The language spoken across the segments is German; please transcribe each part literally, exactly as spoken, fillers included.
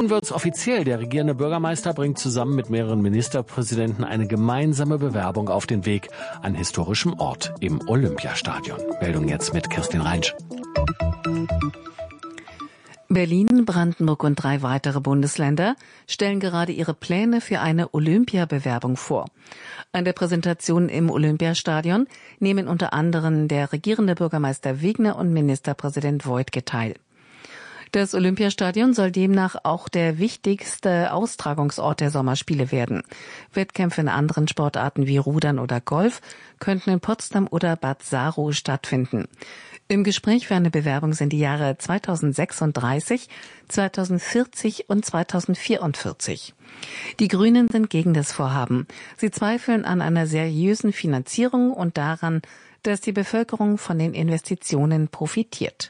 Nun wird's offiziell. Der regierende Bürgermeister bringt zusammen mit mehreren Ministerpräsidenten eine gemeinsame Bewerbung auf den Weg an historischem Ort im Olympiastadion. Meldung jetzt mit Kirstin Reinsch. Berlin, Brandenburg und drei weitere Bundesländer stellen gerade ihre Pläne für eine Olympiabewerbung vor. An der Präsentation im Olympiastadion nehmen unter anderem der regierende Bürgermeister Wegner und Ministerpräsident Woidke teil. Das Olympiastadion soll demnach auch der wichtigste Austragungsort der Sommerspiele werden. Wettkämpfe in anderen Sportarten wie Rudern oder Golf könnten in Potsdam oder Bad Saro stattfinden. Im Gespräch für eine Bewerbung sind die Jahre zweitausendsechsunddreißig, zweitausendvierzig und zweitausendvierundvierzig. Die Grünen sind gegen das Vorhaben. Sie zweifeln an einer seriösen Finanzierung und daran, dass die Bevölkerung von den Investitionen profitiert.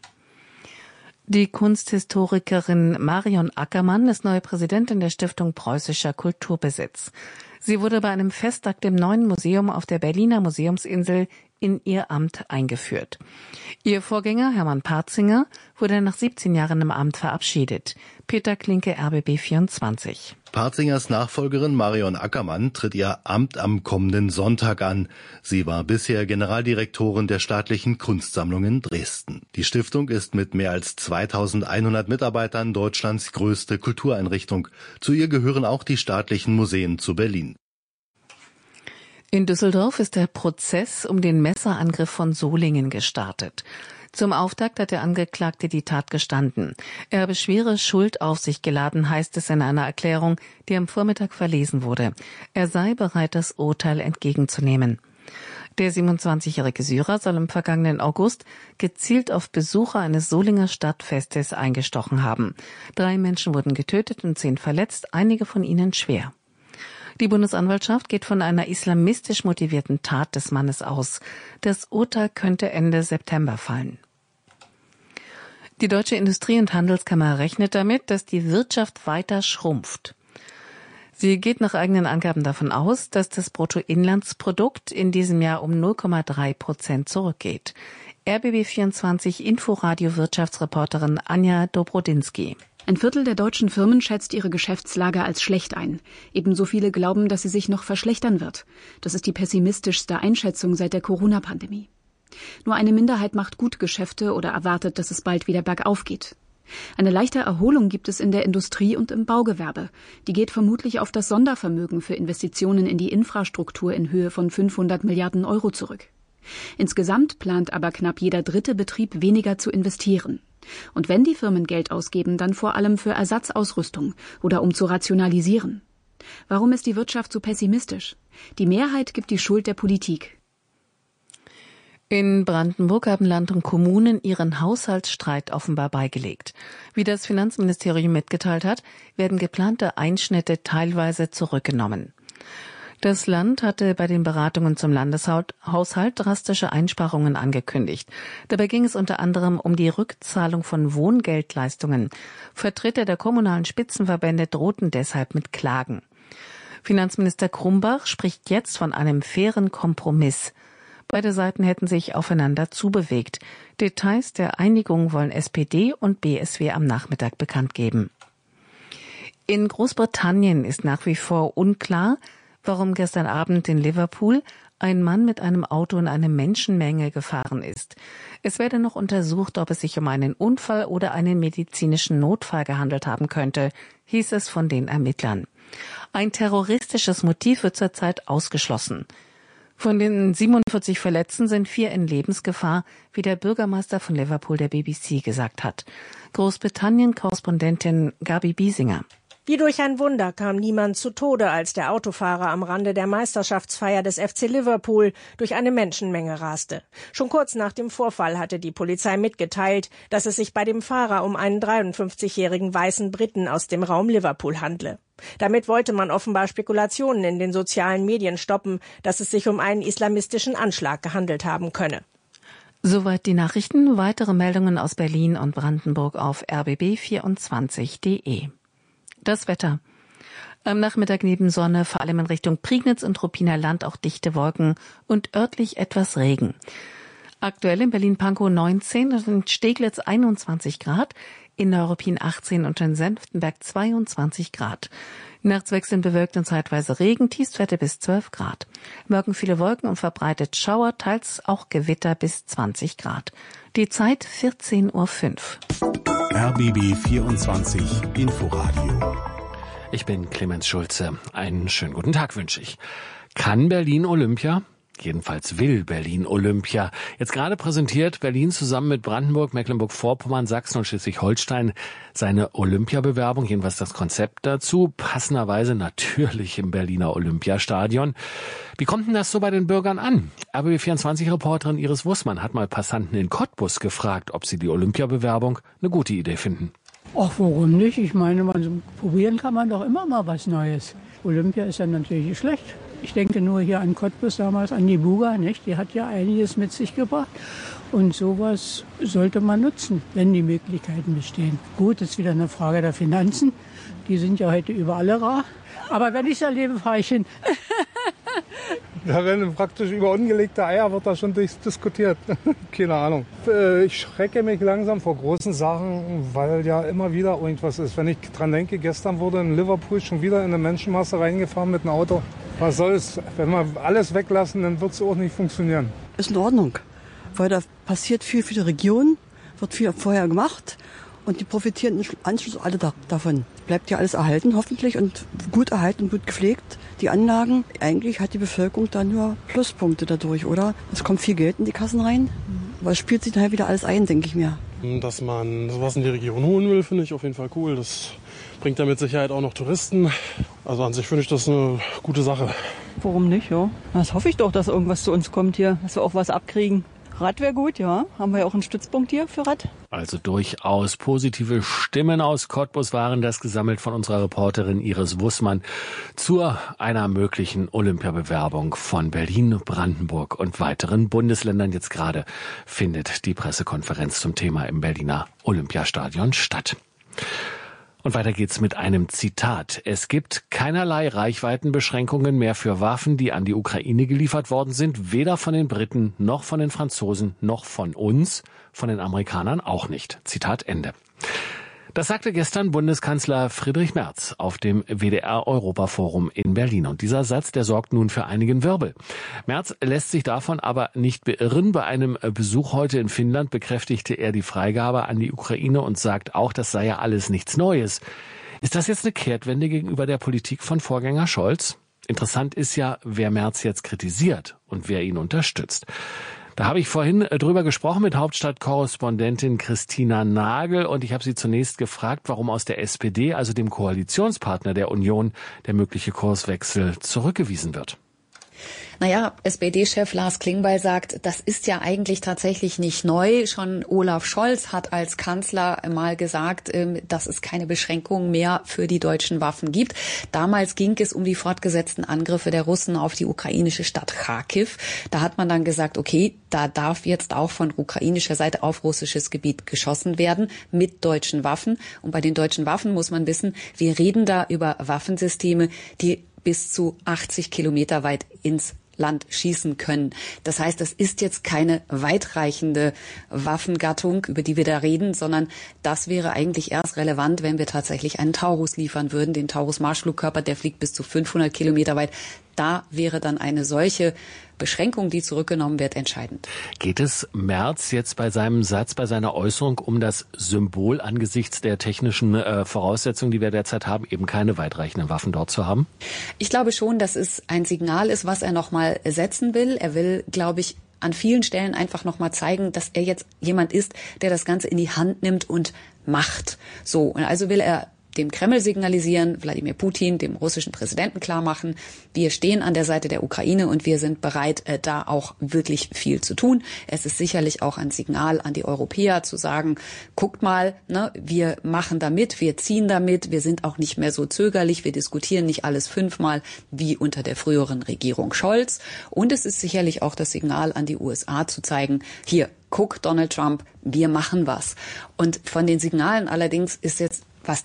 Die Kunsthistorikerin Marion Ackermann ist neue Präsidentin der Stiftung Preußischer Kulturbesitz. Sie wurde bei einem Festakt im neuen Museum auf der Berliner Museumsinsel in ihr Amt eingeführt. Ihr Vorgänger Hermann Partzinger wurde nach siebzehn Jahren im Amt verabschiedet. Peter Klinke, R B B vierundzwanzig. Partzingers Nachfolgerin Marion Ackermann tritt ihr Amt am kommenden Sonntag an. Sie war bisher Generaldirektorin der Staatlichen Kunstsammlung in Dresden. Die Stiftung ist mit mehr als zweitausendeinhundert Mitarbeitern Deutschlands größte Kultureinrichtung. Zu ihr gehören auch die staatlichen Museen zu Berlin. In Düsseldorf ist der Prozess um den Messerangriff von Solingen gestartet. Zum Auftakt hat der Angeklagte die Tat gestanden. Er habe schwere Schuld auf sich geladen, heißt es in einer Erklärung, die am Vormittag verlesen wurde. Er sei bereit, das Urteil entgegenzunehmen. Der siebenundzwanzigjährige Syrer soll im vergangenen August gezielt auf Besucher eines Solinger Stadtfestes eingestochen haben. Drei Menschen wurden getötet und zehn verletzt, einige von ihnen schwer. Die Bundesanwaltschaft geht von einer islamistisch motivierten Tat des Mannes aus. Das Urteil könnte Ende September fallen. Die Deutsche Industrie- und Handelskammer rechnet damit, dass die Wirtschaft weiter schrumpft. Sie geht nach eigenen Angaben davon aus, dass das Bruttoinlandsprodukt in diesem Jahr um null Komma drei Prozent zurückgeht. R B B vierundzwanzig Inforadio Wirtschaftsreporterin Anja Dobrodinsky. Ein Viertel der deutschen Firmen schätzt ihre Geschäftslage als schlecht ein. Ebenso viele glauben, dass sie sich noch verschlechtern wird. Das ist die pessimistischste Einschätzung seit der Corona-Pandemie. Nur eine Minderheit macht gute Geschäfte oder erwartet, dass es bald wieder bergauf geht. Eine leichte Erholung gibt es in der Industrie und im Baugewerbe. Die geht vermutlich auf das Sondervermögen für Investitionen in die Infrastruktur in Höhe von fünfhundert Milliarden Euro zurück. Insgesamt plant aber knapp jeder dritte Betrieb weniger zu investieren. Und wenn die Firmen Geld ausgeben, dann vor allem für Ersatzausrüstung oder um zu rationalisieren. Warum ist die Wirtschaft so pessimistisch? Die Mehrheit gibt die Schuld der Politik. In Brandenburg haben Land und Kommunen ihren Haushaltsstreit offenbar beigelegt. Wie das Finanzministerium mitgeteilt hat, werden geplante Einschnitte teilweise zurückgenommen. Das Land hatte bei den Beratungen zum Landeshaushalt drastische Einsparungen angekündigt. Dabei ging es unter anderem um die Rückzahlung von Wohngeldleistungen. Vertreter der kommunalen Spitzenverbände drohten deshalb mit Klagen. Finanzminister Krumbach spricht jetzt von einem fairen Kompromiss. Beide Seiten hätten sich aufeinander zubewegt. Details der Einigung wollen S P D und B S W am Nachmittag bekannt geben. In Großbritannien ist nach wie vor unklar, warum gestern Abend in Liverpool ein Mann mit einem Auto in eine Menschenmenge gefahren ist. Es werde noch untersucht, ob es sich um einen Unfall oder einen medizinischen Notfall gehandelt haben könnte, hieß es von den Ermittlern. Ein terroristisches Motiv wird zurzeit ausgeschlossen. Von den siebenundvierzig Verletzten sind vier in Lebensgefahr, wie der Bürgermeister von Liverpool der B B C gesagt hat. Großbritannien-Korrespondentin Gabi Biesinger. Wie durch ein Wunder kam niemand zu Tode, als der Autofahrer am Rande der Meisterschaftsfeier des F C Liverpool durch eine Menschenmenge raste. Schon kurz nach dem Vorfall hatte die Polizei mitgeteilt, dass es sich bei dem Fahrer um einen dreiundfünfzigjährigen weißen Briten aus dem Raum Liverpool handle. Damit wollte man offenbar Spekulationen in den sozialen Medien stoppen, dass es sich um einen islamistischen Anschlag gehandelt haben könne. Soweit die Nachrichten. Weitere Meldungen aus Berlin und Brandenburg auf r b b vierundzwanzig punkt de. Das Wetter. Am Nachmittag neben Sonne, vor allem in Richtung Prignitz und Ruppiner Land auch dichte Wolken und örtlich etwas Regen. Aktuell in Berlin-Pankow neunzehn und in Steglitz einundzwanzig Grad. in Neuruppin achtzehn und in Senftenberg zweiundzwanzig Grad. Nachts wechseln bewölkt und zeitweise Regen, Tiefstwerte bis zwölf Grad. Morgen viele Wolken und verbreitet Schauer, teils auch Gewitter bis zwanzig Grad. Die Zeit vierzehn Uhr fünf. R B B vierundzwanzig Inforadio. Ich bin Clemens Schulze. Einen schönen guten Tag wünsche ich. Kann Berlin Olympia? Jedenfalls will Berlin Olympia. Jetzt gerade präsentiert Berlin zusammen mit Brandenburg, Mecklenburg-Vorpommern, Sachsen und Schleswig-Holstein seine Olympiabewerbung, jedenfalls das Konzept dazu, passenderweise natürlich im Berliner Olympiastadion. Wie kommt denn das so bei den Bürgern an? R B B vierundzwanzig-Reporterin Iris Wussmann hat mal Passanten in Cottbus gefragt, ob sie die Olympiabewerbung eine gute Idee finden. Ach, warum nicht? Ich meine, man, probieren kann man doch immer mal was Neues. Olympia ist ja natürlich nicht schlecht. Ich denke nur hier an Cottbus damals, an die Buga, nicht? Die hat ja einiges mit sich gebracht. Und sowas sollte man nutzen, wenn die Möglichkeiten bestehen. Gut, das ist wieder eine Frage der Finanzen. Die sind ja heute überall rar. Aber wenn ich es erlebe, fahre ich hin. Da werden praktisch über ungelegte Eier wird da schon diskutiert. Keine Ahnung. Ich schrecke mich langsam vor großen Sachen, weil ja immer wieder irgendwas ist. Wenn ich dran denke, gestern wurde in Liverpool schon wieder in eine Menschenmasse reingefahren mit einem Auto. Was soll's? Wenn wir alles weglassen, dann wird es auch nicht funktionieren. Ist in Ordnung, weil da passiert viel für die Region, wird viel vorher gemacht und die profitieren im Anschluss alle da, davon. Bleibt ja alles erhalten hoffentlich und gut erhalten und gut gepflegt. Die Anlagen, eigentlich hat die Bevölkerung da nur Pluspunkte dadurch, oder? Es kommt viel Geld in die Kassen rein, aber es spielt sich nachher wieder alles ein, denke ich mir. Dass man sowas in die Region holen will, finde ich auf jeden Fall cool. Das bringt da mit Sicherheit auch noch Touristen. Also an sich finde ich das eine gute Sache. Warum nicht, ja? Das hoffe ich doch, dass irgendwas zu uns kommt hier, dass wir auch was abkriegen. Rad wäre gut, ja. Haben wir ja auch einen Stützpunkt hier für Rad. Also durchaus positive Stimmen aus Cottbus waren das, gesammelt von unserer Reporterin Iris Wussmann zu einer möglichen Olympiabewerbung von Berlin, Brandenburg und weiteren Bundesländern. Jetzt gerade findet die Pressekonferenz zum Thema im Berliner Olympiastadion statt. Und weiter geht's mit einem Zitat. Es gibt keinerlei Reichweitenbeschränkungen mehr für Waffen, die an die Ukraine geliefert worden sind, weder von den Briten noch von den Franzosen noch von uns, von den Amerikanern auch nicht. Zitat Ende. Das sagte gestern Bundeskanzler Friedrich Merz auf dem W D R-Europaforum in Berlin. Und dieser Satz, der sorgt nun für einigen Wirbel. Merz lässt sich davon aber nicht beirren. Bei einem Besuch heute in Finnland bekräftigte er die Freigabe an die Ukraine und sagt auch, das sei ja alles nichts Neues. Ist das jetzt eine Kehrtwende gegenüber der Politik von Vorgänger Scholz? Interessant ist ja, wer Merz jetzt kritisiert und wer ihn unterstützt. Da habe ich vorhin drüber gesprochen mit Hauptstadtkorrespondentin Christina Nagel und ich habe sie zunächst gefragt, warum aus der S P D, also dem Koalitionspartner der Union, der mögliche Kurswechsel zurückgewiesen wird. Naja, S P D-Chef Lars Klingbeil sagt, das ist ja eigentlich tatsächlich nicht neu. Schon Olaf Scholz hat als Kanzler mal gesagt, dass es keine Beschränkungen mehr für die deutschen Waffen gibt. Damals ging es um die fortgesetzten Angriffe der Russen auf die ukrainische Stadt Charkiw. Da hat man dann gesagt, okay, da darf jetzt auch von ukrainischer Seite auf russisches Gebiet geschossen werden mit deutschen Waffen. Und bei den deutschen Waffen muss man wissen, wir reden da über Waffensysteme, die bis zu achtzig Kilometer weit ins Land schießen können. Das heißt, das ist jetzt keine weitreichende Waffengattung, über die wir da reden, sondern das wäre eigentlich erst relevant, wenn wir tatsächlich einen Taurus liefern würden, den Taurus-Marschflugkörper, der fliegt bis zu fünfhundert Kilometer weit. Da wäre dann eine solche Beschränkung, die zurückgenommen wird, entscheidend. Geht es Merz jetzt bei seinem Satz, bei seiner Äußerung um das Symbol angesichts der technischen äh, Voraussetzungen, die wir derzeit haben, eben keine weitreichenden Waffen dort zu haben? Ich glaube schon, dass es ein Signal ist, was er nochmal setzen will. Er will, glaube ich, an vielen Stellen einfach nochmal zeigen, dass er jetzt jemand ist, der das Ganze in die Hand nimmt und macht. So, und also will er dem Kreml signalisieren, Wladimir Putin, dem russischen Präsidenten klarmachen, wir stehen an der Seite der Ukraine und wir sind bereit, äh, da auch wirklich viel zu tun. Es ist sicherlich auch ein Signal an die Europäer zu sagen, guckt mal, ne, wir machen da mit, wir ziehen da mit, wir sind auch nicht mehr so zögerlich, wir diskutieren nicht alles fünfmal wie unter der früheren Regierung Scholz. Und es ist sicherlich auch das Signal an die U S A zu zeigen, hier, guck Donald Trump, wir machen was. Und von den Signalen allerdings ist jetzt, was die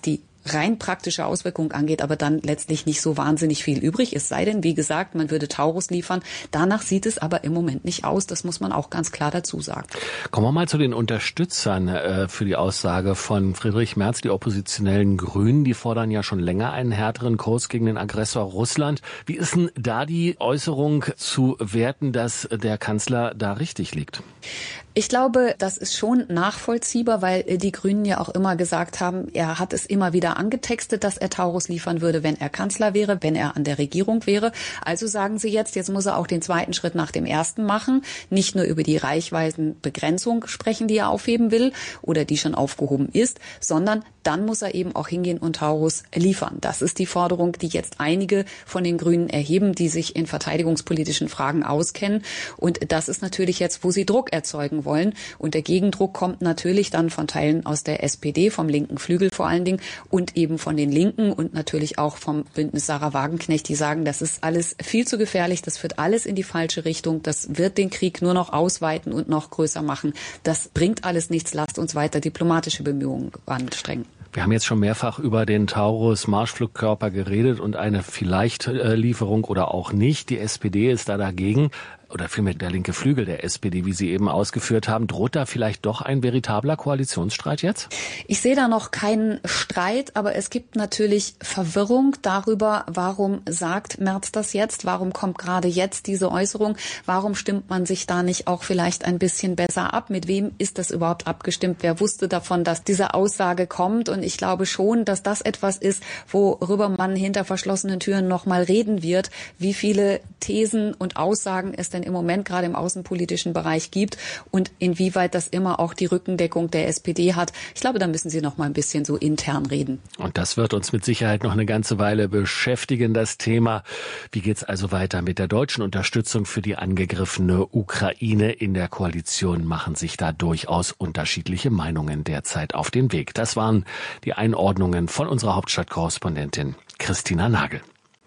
rein praktische Auswirkungen angeht, aber dann letztlich nicht so wahnsinnig viel übrig. Es sei denn, wie gesagt, man würde Taurus liefern. Danach sieht es aber im Moment nicht aus. Das muss man auch ganz klar dazu sagen. Kommen wir mal zu den Unterstützern äh, für die Aussage von Friedrich Merz. Die oppositionellen Grünen, die fordern ja schon länger einen härteren Kurs gegen den Aggressor Russland. Wie ist denn da die Äußerung zu werten, dass der Kanzler da richtig liegt? Ich glaube, das ist schon nachvollziehbar, weil die Grünen ja auch immer gesagt haben, er hat es immer wieder angetextet, dass er Taurus liefern würde, wenn er Kanzler wäre, wenn er an der Regierung wäre. Also sagen sie jetzt, jetzt muss er auch den zweiten Schritt nach dem ersten machen. Nicht nur über die Reichweitenbegrenzung sprechen, die er aufheben will oder die schon aufgehoben ist, sondern dann muss er eben auch hingehen und Taurus liefern. Das ist die Forderung, die jetzt einige von den Grünen erheben, die sich in verteidigungspolitischen Fragen auskennen. Und das ist natürlich jetzt, wo sie Druck erzeugen wollen. Und der Gegendruck kommt natürlich dann von Teilen aus der S P D, vom linken Flügel vor allen Dingen und eben von den Linken und natürlich auch vom Bündnis Sarah Wagenknecht, die sagen, das ist alles viel zu gefährlich, das führt alles in die falsche Richtung, das wird den Krieg nur noch ausweiten und noch größer machen. Das bringt alles nichts, lasst uns weiter diplomatische Bemühungen anstrengen. Wir haben jetzt schon mehrfach über den Taurus-Marschflugkörper geredet und eine Vielleicht-Lieferung oder auch nicht. Die S P D ist da dagegen. Oder vielmehr der linke Flügel der S P D, wie Sie eben ausgeführt haben. Droht da vielleicht doch ein veritabler Koalitionsstreit jetzt? Ich sehe da noch keinen Streit, aber es gibt natürlich Verwirrung darüber, warum sagt Merz das jetzt? Warum kommt gerade jetzt diese Äußerung? Warum stimmt man sich da nicht auch vielleicht ein bisschen besser ab? Mit wem ist das überhaupt abgestimmt? Wer wusste davon, dass diese Aussage kommt? Und ich glaube schon, dass das etwas ist, worüber man hinter verschlossenen Türen noch mal reden wird, wie viele Thesen und Aussagen es denn im Moment gerade im außenpolitischen Bereich gibt und inwieweit das immer auch die Rückendeckung der S P D hat. Ich glaube, da müssen Sie noch mal ein bisschen so intern reden. Und das wird uns mit Sicherheit noch eine ganze Weile beschäftigen, das Thema. Wie geht's also weiter mit der deutschen Unterstützung für die angegriffene Ukraine? In der Koalition machen sich da durchaus unterschiedliche Meinungen derzeit auf den Weg. Das waren die Einordnungen von unserer Hauptstadtkorrespondentin Christina Nagel.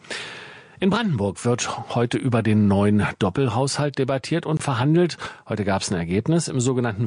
In Brandenburg wird heute über den neuen Doppelhaushalt debattiert und verhandelt. Heute gab es ein Ergebnis im sogenannten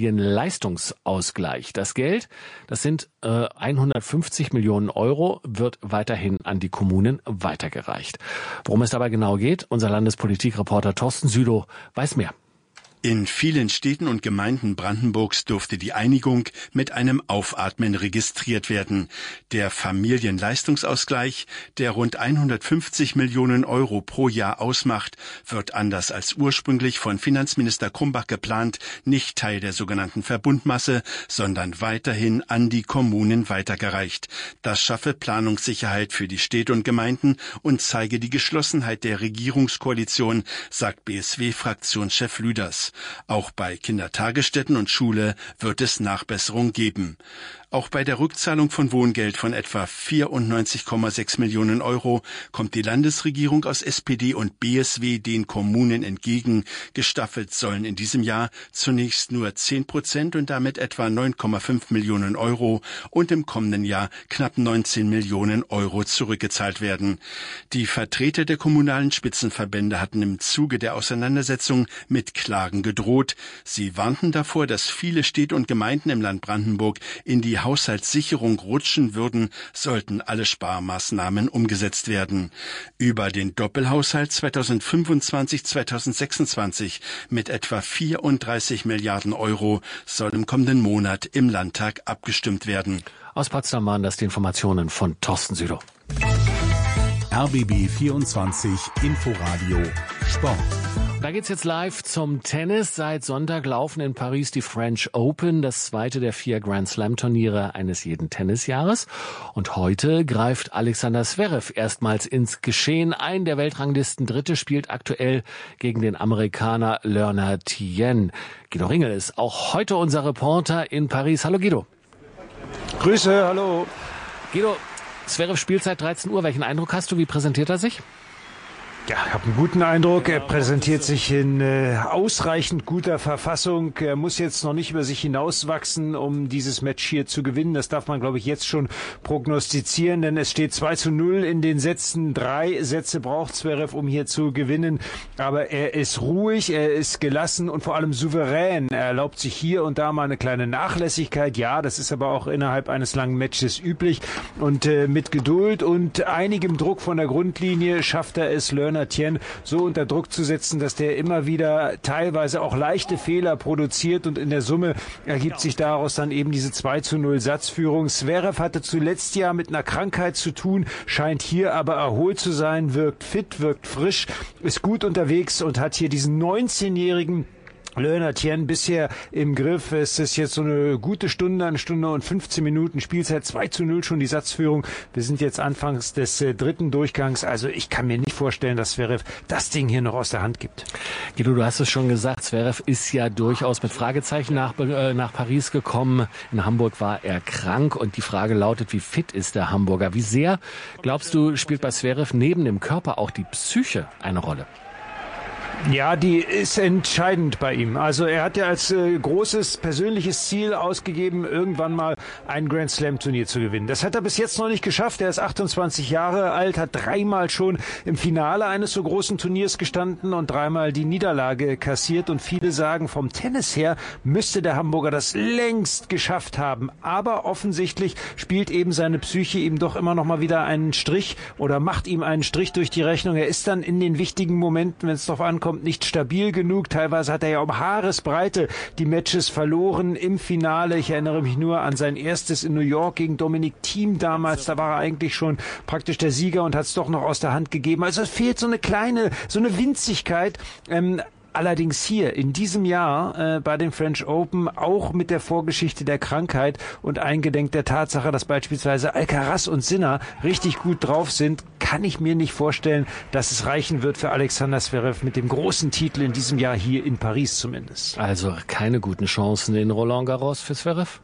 Familienleistungsausgleich. Das Geld, das sind äh, hundertfünfzig Millionen Euro, wird weiterhin an die Kommunen weitergereicht. Worum es dabei genau geht, unser Landespolitikreporter Thorsten Südow weiß mehr. In vielen Städten und Gemeinden Brandenburgs durfte die Einigung mit einem Aufatmen registriert werden. Der Familienleistungsausgleich, der rund hundertfünfzig Millionen Euro pro Jahr ausmacht, wird anders als ursprünglich von Finanzminister Krumbach geplant, nicht Teil der sogenannten Verbundmasse, sondern weiterhin an die Kommunen weitergereicht. Das schaffe Planungssicherheit für die Städte und Gemeinden und zeige die Geschlossenheit der Regierungskoalition, sagt B S W-Fraktionschef Lüders. Auch bei Kindertagesstätten und Schule wird es Nachbesserung geben. Auch bei der Rückzahlung von Wohngeld von etwa vierundneunzig Komma sechs Millionen Euro kommt die Landesregierung aus S P D und B S W den Kommunen entgegen. Gestaffelt sollen in diesem Jahr zunächst nur zehn Prozent und damit etwa neun Komma fünf Millionen Euro und im kommenden Jahr knapp neunzehn Millionen Euro zurückgezahlt werden. Die Vertreter der kommunalen Spitzenverbände hatten im Zuge der Auseinandersetzung mit Klagen gedroht. Sie warnten davor, dass viele Städte und Gemeinden im Land Brandenburg in die Haushaltssicherung rutschen würden, sollten alle Sparmaßnahmen umgesetzt werden. Über den Doppelhaushalt zweitausendfünfundzwanzig zweitausendsechsundzwanzig mit etwa vierunddreißig Milliarden Euro soll im kommenden Monat im Landtag abgestimmt werden. Aus Potsdam waren das die Informationen von Thorsten Südow. R B B vierundzwanzig Inforadio Sport. Da geht's jetzt live zum Tennis. Seit Sonntag laufen in Paris die French Open, das zweite der vier Grand Slam Turniere eines jeden Tennisjahres. Und heute greift Alexander Zverev erstmals ins Geschehen ein. Der Weltranglisten Dritte spielt aktuell gegen den Amerikaner Lerner Tien. Guido Ringel ist auch heute unser Reporter in Paris. Hallo Guido. Grüße, hallo. Guido, Zverev spielt seit dreizehn Uhr. Welchen Eindruck hast du? Wie präsentiert er sich? Ja, ich habe einen guten Eindruck. Er präsentiert sich in äh, ausreichend guter Verfassung. Er muss jetzt noch nicht über sich hinauswachsen, um dieses Match hier zu gewinnen. Das darf man, glaube ich, jetzt schon prognostizieren, denn es steht zwei zu null in den Sätzen. Drei Sätze braucht Zverev, um hier zu gewinnen. Aber er ist ruhig, er ist gelassen und vor allem souverän. Er erlaubt sich hier und da mal eine kleine Nachlässigkeit. Ja, das ist aber auch innerhalb eines langen Matches üblich. Und äh, mit Geduld und einigem Druck von der Grundlinie schafft er es, Lerner Tien so unter Druck zu setzen, dass der immer wieder teilweise auch leichte Fehler produziert und in der Summe ergibt sich daraus dann eben diese zwei zu null Satzführung. Zverev hatte zuletzt ja mit einer Krankheit zu tun, scheint hier aber erholt zu sein, wirkt fit, wirkt frisch, ist gut unterwegs und hat hier diesen neunzehnjährigen Lerner Tien bisher im Griff. Es ist jetzt so eine gute Stunde, eine Stunde und fünfzehn Minuten Spielzeit, zwei zu null schon die Satzführung. Wir sind jetzt anfangs des äh, dritten Durchgangs, also ich kann mir nicht vorstellen, dass Zverev das Ding hier noch aus der Hand gibt. Guido, du hast es schon gesagt, Zverev ist ja durchaus mit Fragezeichen nach, äh, nach Paris gekommen. In Hamburg war er krank und die Frage lautet, wie fit ist der Hamburger? Wie sehr, glaubst du, spielt bei Zverev neben dem Körper auch die Psyche eine Rolle? Ja, die ist entscheidend bei ihm. Also er hat ja als äh, großes persönliches Ziel ausgegeben, irgendwann mal ein Grand Slam Turnier zu gewinnen. Das hat er bis jetzt noch nicht geschafft. Er ist achtundzwanzig Jahre alt, hat dreimal schon im Finale eines so großen Turniers gestanden und dreimal die Niederlage kassiert. Und viele sagen, vom Tennis her müsste der Hamburger das längst geschafft haben. Aber offensichtlich spielt eben seine Psyche ihm doch immer noch mal wieder einen Strich oder macht ihm einen Strich durch die Rechnung. Er ist dann in den wichtigen Momenten, wenn es darauf ankommt, nicht stabil genug. Teilweise hat er ja um Haaresbreite die Matches verloren im Finale. Ich erinnere mich nur an sein erstes in New York gegen Dominic Thiem damals. Da war er eigentlich schon praktisch der Sieger und hat es doch noch aus der Hand gegeben. Also es fehlt so eine kleine, so eine Winzigkeit. Ähm, Allerdings hier in diesem Jahr äh, bei den French Open auch mit der Vorgeschichte der Krankheit und eingedenk der Tatsache, dass beispielsweise Alcaraz und Sinner richtig gut drauf sind, kann ich mir nicht vorstellen, dass es reichen wird für Alexander Zverev mit dem großen Titel in diesem Jahr hier in Paris zumindest. Also keine guten Chancen in Roland Garros für Zverev?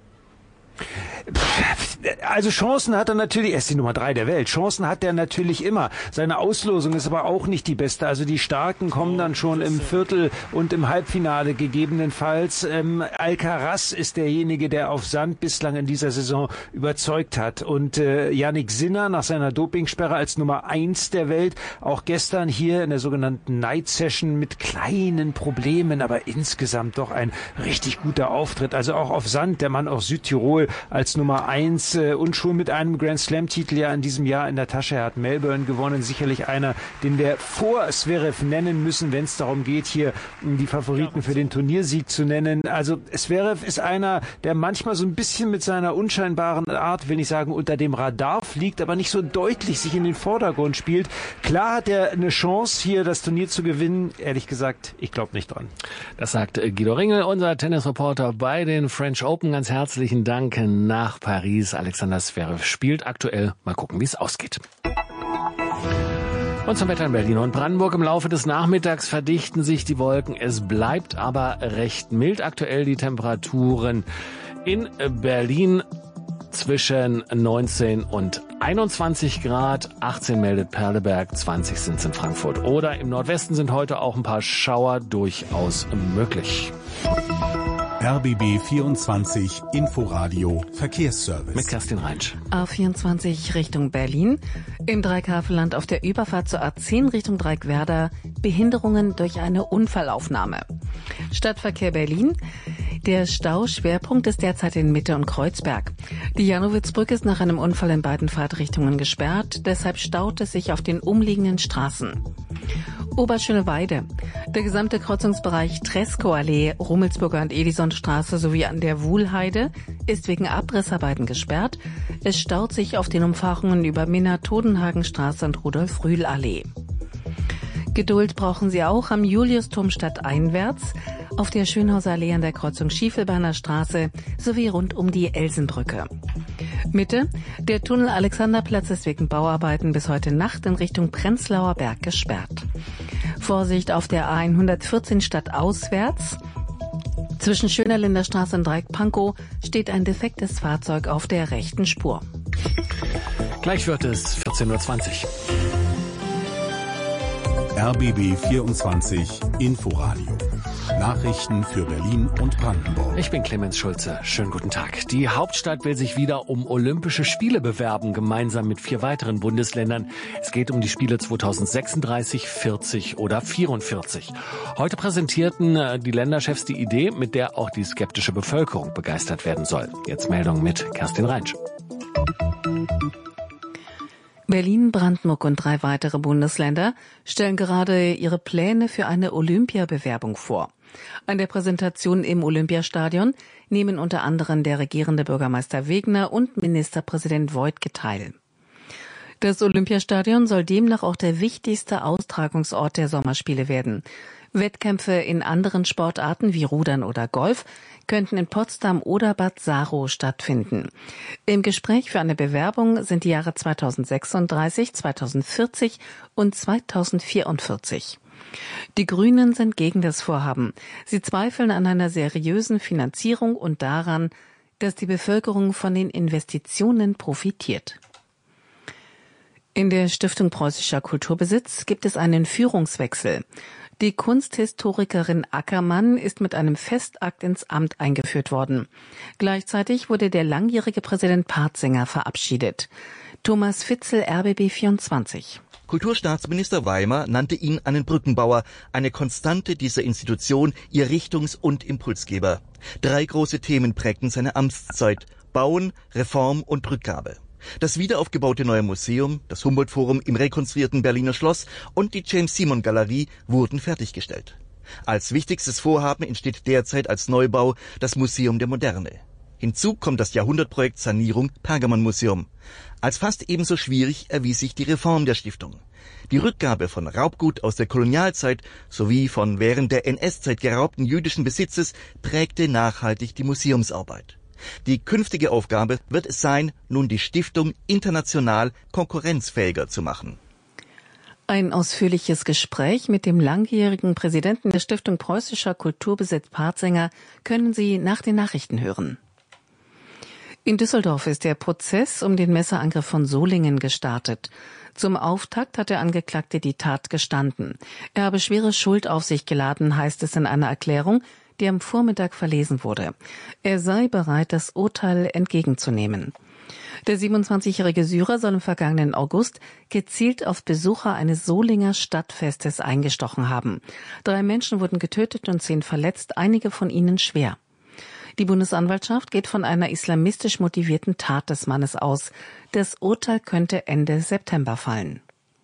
Also Chancen hat er natürlich, er ist die Nummer drei der Welt, Chancen hat er natürlich immer. Seine Auslosung ist aber auch nicht die beste. Also die Starken kommen dann schon im Viertel und im Halbfinale gegebenenfalls. Ähm, Alcaraz ist derjenige, der auf Sand bislang in dieser Saison überzeugt hat. Und äh, Jannik Sinner nach seiner Dopingsperre als Nummer eins der Welt, auch gestern hier in der sogenannten Night Session mit kleinen Problemen, aber insgesamt doch ein richtig guter Auftritt. Also auch auf Sand, der Mann aus Südtirol als Nummer eins äh, und schon mit einem Grand Slam-Titel ja in diesem Jahr in der Tasche. Er hat Melbourne gewonnen, sicherlich einer, den wir vor Zverev nennen müssen, wenn es darum geht, hier die Favoriten für den Turniersieg zu nennen. Also Zverev ist einer, der manchmal so ein bisschen mit seiner unscheinbaren Art, will nicht sagen unter dem Radar fliegt, aber nicht so deutlich sich in den Vordergrund spielt. Klar hat er eine Chance, hier das Turnier zu gewinnen. Ehrlich gesagt, ich glaube nicht dran. Das sagt Guido Ringel, unser Tennisreporter bei den French Open. Ganz herzlichen Dank nach Paris. Alexander Zverev spielt aktuell. Mal gucken, wie es ausgeht. Und zum Wetter in Berlin und Brandenburg. Im Laufe des Nachmittags verdichten sich die Wolken. Es bleibt aber recht mild. Aktuell die Temperaturen in Berlin zwischen neunzehn und einundzwanzig Grad. achtzehn meldet Perleberg, zwanzig sind es in Frankfurt. Oder im Nordwesten sind heute auch ein paar Schauer durchaus möglich. R B B vierundzwanzig Inforadio Verkehrsservice. Mit Kerstin Reinsch. A vierundzwanzig Richtung Berlin. Im Dreikäferland auf der Überfahrt zur A zehn Richtung Dreieckwerder Behinderungen durch eine Unfallaufnahme. Stadtverkehr Berlin. Der Stauschwerpunkt ist derzeit in Mitte und Kreuzberg. Die Janowitzbrücke ist nach einem Unfall in beiden Fahrtrichtungen gesperrt. Deshalb staut es sich auf den umliegenden Straßen. Oberschöneweide. Der gesamte Kreuzungsbereich Treskoallee, Rummelsburger und Edisonstraße sowie an der Wuhlheide ist wegen Abrissarbeiten gesperrt. Es staut sich auf den Umfahrungen über Minna-Todenhagenstraße und Rudolf-Rühl-Allee. Geduld brauchen Sie auch am Juliusturm stadteinwärts, auf der Schönhauser Allee an der Kreuzung Schiefelbeiner Straße sowie rund um die Elsenbrücke. Mitte, der Tunnel Alexanderplatz ist wegen Bauarbeiten bis heute Nacht in Richtung Prenzlauer Berg gesperrt. Vorsicht auf der A hundertvierzehn stadtauswärts. Zwischen Schönerlinder Straße und Dreieck-Pankow steht ein defektes Fahrzeug auf der rechten Spur. Gleich wird es vierzehn Uhr zwanzig. R B B vierundzwanzig Inforadio. Nachrichten für Berlin und Brandenburg. Ich bin Clemens Schulze. Schönen guten Tag. Die Hauptstadt will sich wieder um Olympische Spiele bewerben, gemeinsam mit vier weiteren Bundesländern. Es geht um die Spiele zweitausendsechsunddreißig, vierzig oder vierundvierzig. Heute präsentierten die Länderchefs die Idee, mit der auch die skeptische Bevölkerung begeistert werden soll. Jetzt Meldung mit Kerstin Reinsch. Berlin, Brandenburg und drei weitere Bundesländer stellen gerade ihre Pläne für eine Olympiabewerbung vor. An der Präsentation im Olympiastadion nehmen unter anderem der regierende Bürgermeister Wegner und Ministerpräsident Woidke teil. Das Olympiastadion soll demnach auch der wichtigste Austragungsort der Sommerspiele werden. Wettkämpfe in anderen Sportarten wie Rudern oder Golf könnten in Potsdam oder Bad Saro stattfinden. Im Gespräch für eine Bewerbung sind die Jahre zweitausendsechsunddreißig, zweitausendvierzig und zweitausendvierundvierzig. Die Grünen sind gegen das Vorhaben. Sie zweifeln an einer seriösen Finanzierung und daran, dass die Bevölkerung von den Investitionen profitiert. In der Stiftung Preußischer Kulturbesitz gibt es einen Führungswechsel. Die Kunsthistorikerin Ackermann ist mit einem Festakt ins Amt eingeführt worden. Gleichzeitig wurde der langjährige Präsident Partzinger verabschiedet. Thomas Fitzel, R B B vierundzwanzig. Kulturstaatsminister Weimar nannte ihn einen Brückenbauer, eine Konstante dieser Institution, ihr Richtungs- und Impulsgeber. Drei große Themen prägten seine Amtszeit: Bauen, Reform und Rückgabe. Das wiederaufgebaute Neue Museum, das Humboldt-Forum im rekonstruierten Berliner Schloss und die James-Simon-Galerie wurden fertiggestellt. Als wichtigstes Vorhaben entsteht derzeit als Neubau das Museum der Moderne. Hinzu kommt das Jahrhundertprojekt Sanierung Pergamonmuseum. Als fast ebenso schwierig erwies sich die Reform der Stiftung. Die Rückgabe von Raubgut aus der Kolonialzeit sowie von während der N S-Zeit geraubten jüdischen Besitzes prägte nachhaltig die Museumsarbeit. Die künftige Aufgabe wird es sein, nun die Stiftung international konkurrenzfähiger zu machen. Ein ausführliches Gespräch mit dem langjährigen Präsidenten der Stiftung Preußischer Kulturbesitz Partzinger können Sie nach den Nachrichten hören. In Düsseldorf ist der Prozess um den Messerangriff von Solingen gestartet. Zum Auftakt hat der Angeklagte die Tat gestanden. Er habe schwere Schuld auf sich geladen, heißt es in einer Erklärung, die am Vormittag verlesen wurde. Er sei bereit, das Urteil entgegenzunehmen. Der siebenundzwanzigjährige Syrer soll im vergangenen August gezielt auf Besucher eines Solinger Stadtfestes eingestochen haben. Drei Menschen wurden getötet und zehn verletzt, einige von ihnen schwer. Die Bundesanwaltschaft geht von einer islamistisch motivierten Tat des Mannes aus. Das Urteil könnte Ende September fallen.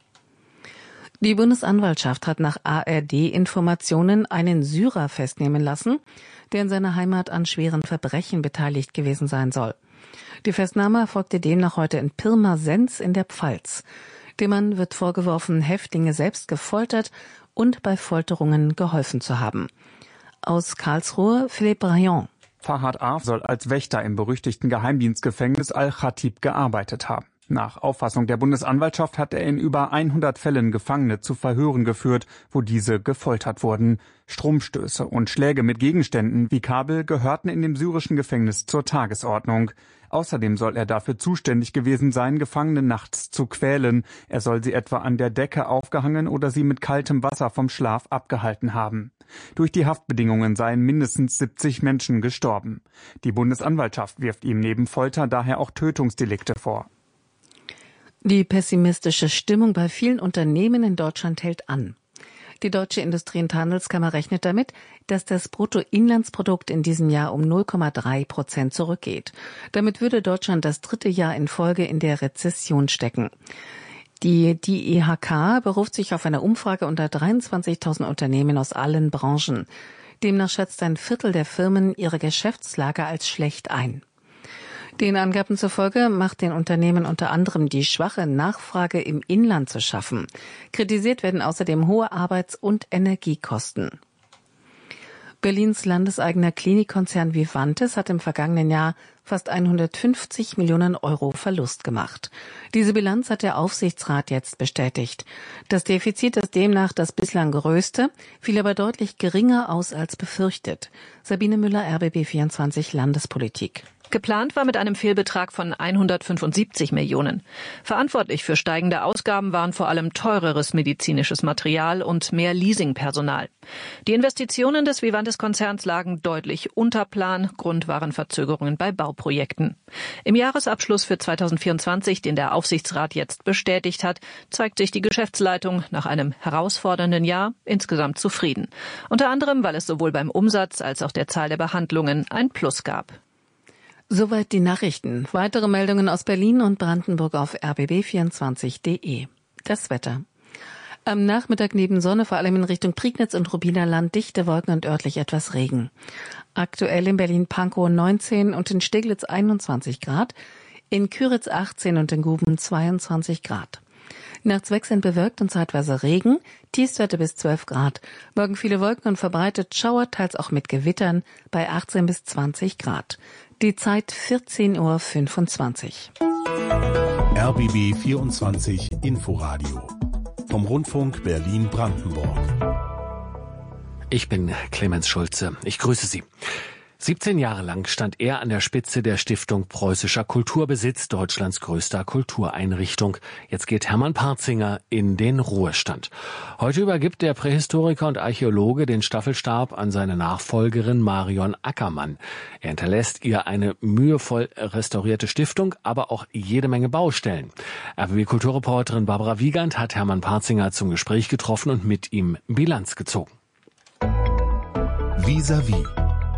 Die Bundesanwaltschaft hat nach A R D-Informationen einen Syrer festnehmen lassen, der in seiner Heimat an schweren Verbrechen beteiligt gewesen sein soll. Die Festnahme erfolgte demnach heute in Pirmasens in der Pfalz. Dem Mann wird vorgeworfen, Häftlinge selbst gefoltert und bei Folterungen geholfen zu haben. Aus Karlsruhe Philipp Braillon. Fahad A. soll als Wächter im berüchtigten Geheimdienstgefängnis Al-Khatib gearbeitet haben. Nach Auffassung der Bundesanwaltschaft hat er in über hundert Fällen Gefangene zu Verhören geführt, wo diese gefoltert wurden. Stromstöße und Schläge mit Gegenständen wie Kabel gehörten in dem syrischen Gefängnis zur Tagesordnung. Außerdem soll er dafür zuständig gewesen sein, Gefangene nachts zu quälen. Er soll sie etwa an der Decke aufgehangen oder sie mit kaltem Wasser vom Schlaf abgehalten haben. Durch die Haftbedingungen seien mindestens siebzig Menschen gestorben. Die Bundesanwaltschaft wirft ihm neben Folter daher auch Tötungsdelikte vor. Die pessimistische Stimmung bei vielen Unternehmen in Deutschland hält an. Die Deutsche Industrie- und Handelskammer rechnet damit, dass das Bruttoinlandsprodukt in diesem Jahr um null Komma drei Prozent zurückgeht. Damit würde Deutschland das dritte Jahr in Folge in der Rezession stecken. Die, die I H K beruft sich auf eine Umfrage unter dreiundzwanzigtausend Unternehmen aus allen Branchen. Demnach schätzt ein Viertel der Firmen ihre Geschäftslage als schlecht ein. Den Angaben zufolge macht den Unternehmen unter anderem die schwache Nachfrage im Inland zu schaffen. Kritisiert werden außerdem hohe Arbeits- und Energiekosten. Berlins landeseigener Klinikkonzern Vivantes hat im vergangenen Jahr fast hundertfünfzig Millionen Euro Verlust gemacht. Diese Bilanz hat der Aufsichtsrat jetzt bestätigt. Das Defizit ist demnach das bislang größte, fiel aber deutlich geringer aus als befürchtet. Sabine Müller, R B B vierundzwanzig Landespolitik. Geplant war mit einem Fehlbetrag von hundertfünfundsiebzig Millionen. Verantwortlich für steigende Ausgaben waren vor allem teureres medizinisches Material und mehr Leasingpersonal. Die Investitionen des Vivantes-Konzerns lagen deutlich unter Plan. Grund waren Verzögerungen bei Bauprojekten. Im Jahresabschluss für zweitausendvierundzwanzig, den der Aufsichtsrat jetzt bestätigt hat, zeigt sich die Geschäftsleitung nach einem herausfordernden Jahr insgesamt zufrieden. Unter anderem, weil es sowohl beim Umsatz als auch der Zahl der Behandlungen ein Plus gab. Soweit die Nachrichten. Weitere Meldungen aus Berlin und Brandenburg auf r b b vierundzwanzig punkt d e. Das Wetter. Am Nachmittag neben Sonne, vor allem in Richtung Prignitz und Rubinerland, dichte Wolken und örtlich etwas Regen. Aktuell in Berlin-Pankow neunzehn und in Steglitz einundzwanzig Grad, in Küritz achtzehn und in Guben zweiundzwanzig Grad. Nachts wechselnd bewölkt und zeitweise Regen, Tiefstwerte bis zwölf Grad. Morgen viele Wolken und verbreitet Schauer, teils auch mit Gewittern, bei achtzehn bis zwanzig Grad. Die Zeit vierzehn Uhr fünfundzwanzig. R B B vierundzwanzig Inforadio vom Rundfunk Berlin-Brandenburg. Ich bin Clemens Schulze. Ich grüße Sie. siebzehn Jahre lang stand er an der Spitze der Stiftung Preußischer Kulturbesitz, Deutschlands größter Kultureinrichtung. Jetzt geht Hermann Partzinger in den Ruhestand. Heute übergibt der Prähistoriker und Archäologe den Staffelstab an seine Nachfolgerin Marion Ackermann. Er hinterlässt ihr eine mühevoll restaurierte Stiftung, aber auch jede Menge Baustellen. R B B-Kulturreporterin Barbara Wiegand hat Hermann Partzinger zum Gespräch getroffen und mit ihm Bilanz gezogen. Vis-à-vis.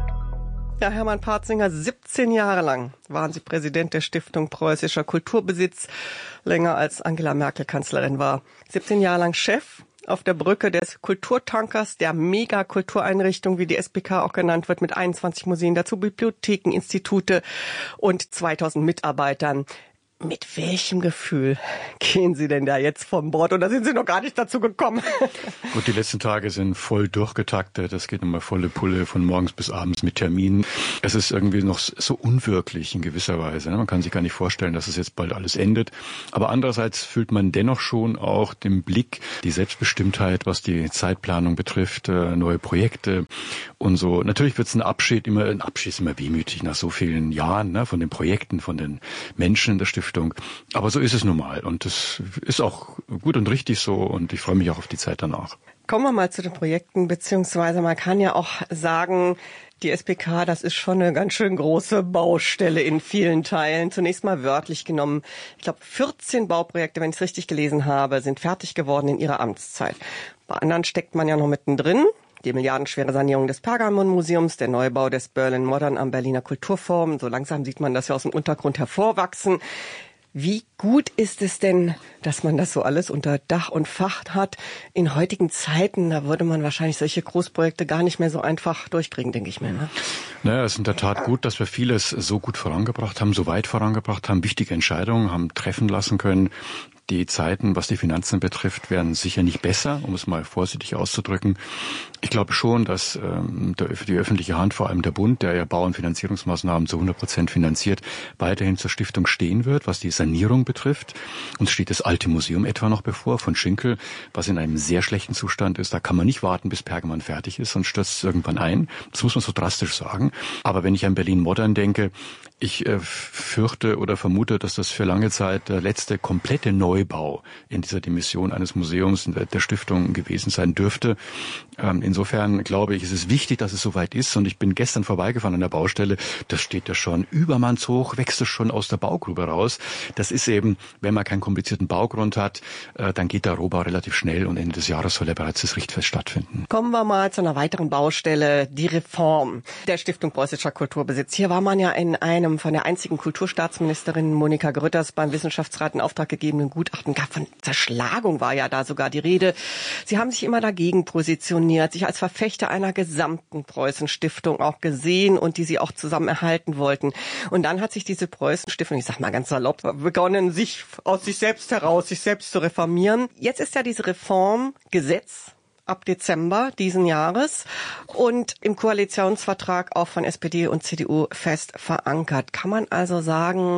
Ja, Hermann Partzinger, siebzehn Jahre lang waren Sie Präsident der Stiftung Preußischer Kulturbesitz, länger als Angela Merkel Kanzlerin war. siebzehn Jahre lang Chef auf der Brücke des Kulturtankers, der Megakultureinrichtung, wie die S P K auch genannt wird, mit einundzwanzig Museen, dazu Bibliotheken, Institute und zweitausend Mitarbeitern. Mit welchem Gefühl gehen Sie denn da jetzt vom Bord? Oder sind Sie noch gar nicht dazu gekommen? Gut, die letzten Tage sind voll durchgetaktet. Das geht nochmal volle Pulle von morgens bis abends mit Terminen. Es ist irgendwie noch so unwirklich in gewisser Weise. Man kann sich gar nicht vorstellen, dass es jetzt bald alles endet. Aber andererseits fühlt man dennoch schon auch den Blick, die Selbstbestimmtheit, was die Zeitplanung betrifft, neue Projekte und so. Natürlich wird es ein Abschied immer, ein Abschied ist immer wehmütig nach so vielen Jahren, ne, von den Projekten, von den Menschen in der Stiftung. Aber so ist es nun mal und das ist auch gut und richtig so und ich freue mich auch auf die Zeit danach. Kommen wir mal zu den Projekten, beziehungsweise man kann ja auch sagen, die S P K, das ist schon eine ganz schön große Baustelle in vielen Teilen. Zunächst mal wörtlich genommen, ich glaube vierzehn Bauprojekte, wenn ich es richtig gelesen habe, sind fertig geworden in ihrer Amtszeit. Bei anderen steckt man ja noch mittendrin. Die milliardenschwere Sanierung des Pergamon-Museums, der Neubau des Berlin Modern am Berliner Kulturforum. So langsam sieht man das ja aus dem Untergrund hervorwachsen. Wie gut ist es denn, dass man das so alles unter Dach und Fach hat? In heutigen Zeiten, da würde man wahrscheinlich solche Großprojekte gar nicht mehr so einfach durchkriegen, denke ich mir. Ne? Naja, es ist in der Tat gut, dass wir vieles so gut vorangebracht haben, so weit vorangebracht haben, wichtige Entscheidungen haben treffen lassen können. Die Zeiten, was die Finanzen betrifft, werden sicher nicht besser, um es mal vorsichtig auszudrücken. Ich glaube schon, dass ähm, der, die öffentliche Hand, vor allem der Bund, der ja Bau- und Finanzierungsmaßnahmen zu hundert Prozent finanziert, weiterhin zur Stiftung stehen wird, was die Sanierung betrifft. Uns steht das alte Museum etwa noch bevor von Schinkel, was in einem sehr schlechten Zustand ist. Da kann man nicht warten, bis Pergamon fertig ist, sonst stürzt es irgendwann ein. Das muss man so drastisch sagen. Aber wenn ich an Berlin Modern denke, ich äh, fürchte oder vermute, dass das für lange Zeit der letzte komplette Neubau in dieser Dimension eines Museums der, der Stiftung gewesen sein dürfte. Ähm, insofern glaube ich, ist es wichtig, dass es soweit ist. Und ich bin gestern vorbeigefahren an der Baustelle. Das steht ja schon übermannshoch, wächst es schon aus der Baugrube raus. Das ist eben, wenn man keinen komplizierten Baugrund hat, äh, dann geht der Rohbau relativ schnell und Ende des Jahres soll ja bereits das Richtfest stattfinden. Kommen wir mal zu einer weiteren Baustelle, die Reform der Stiftung Preußischer Kulturbesitz. Hier war man ja in einem von der einzigen Kulturstaatsministerin Monika Grütters beim Wissenschaftsrat in Auftrag gegebenen Gutachten gab. Von Zerschlagung war ja da sogar die Rede. Sie haben sich immer dagegen positioniert, sich als Verfechter einer gesamten Preußen-Stiftung auch gesehen und die sie auch zusammen erhalten wollten. Und dann hat sich diese Preußen-Stiftung, ich sag mal ganz salopp, begonnen, sich aus sich selbst heraus, sich selbst zu reformieren. Jetzt ist ja diese Reform Gesetz ab Dezember diesen Jahres und im Koalitionsvertrag auch von S P D und C D U fest verankert. Kann man also sagen,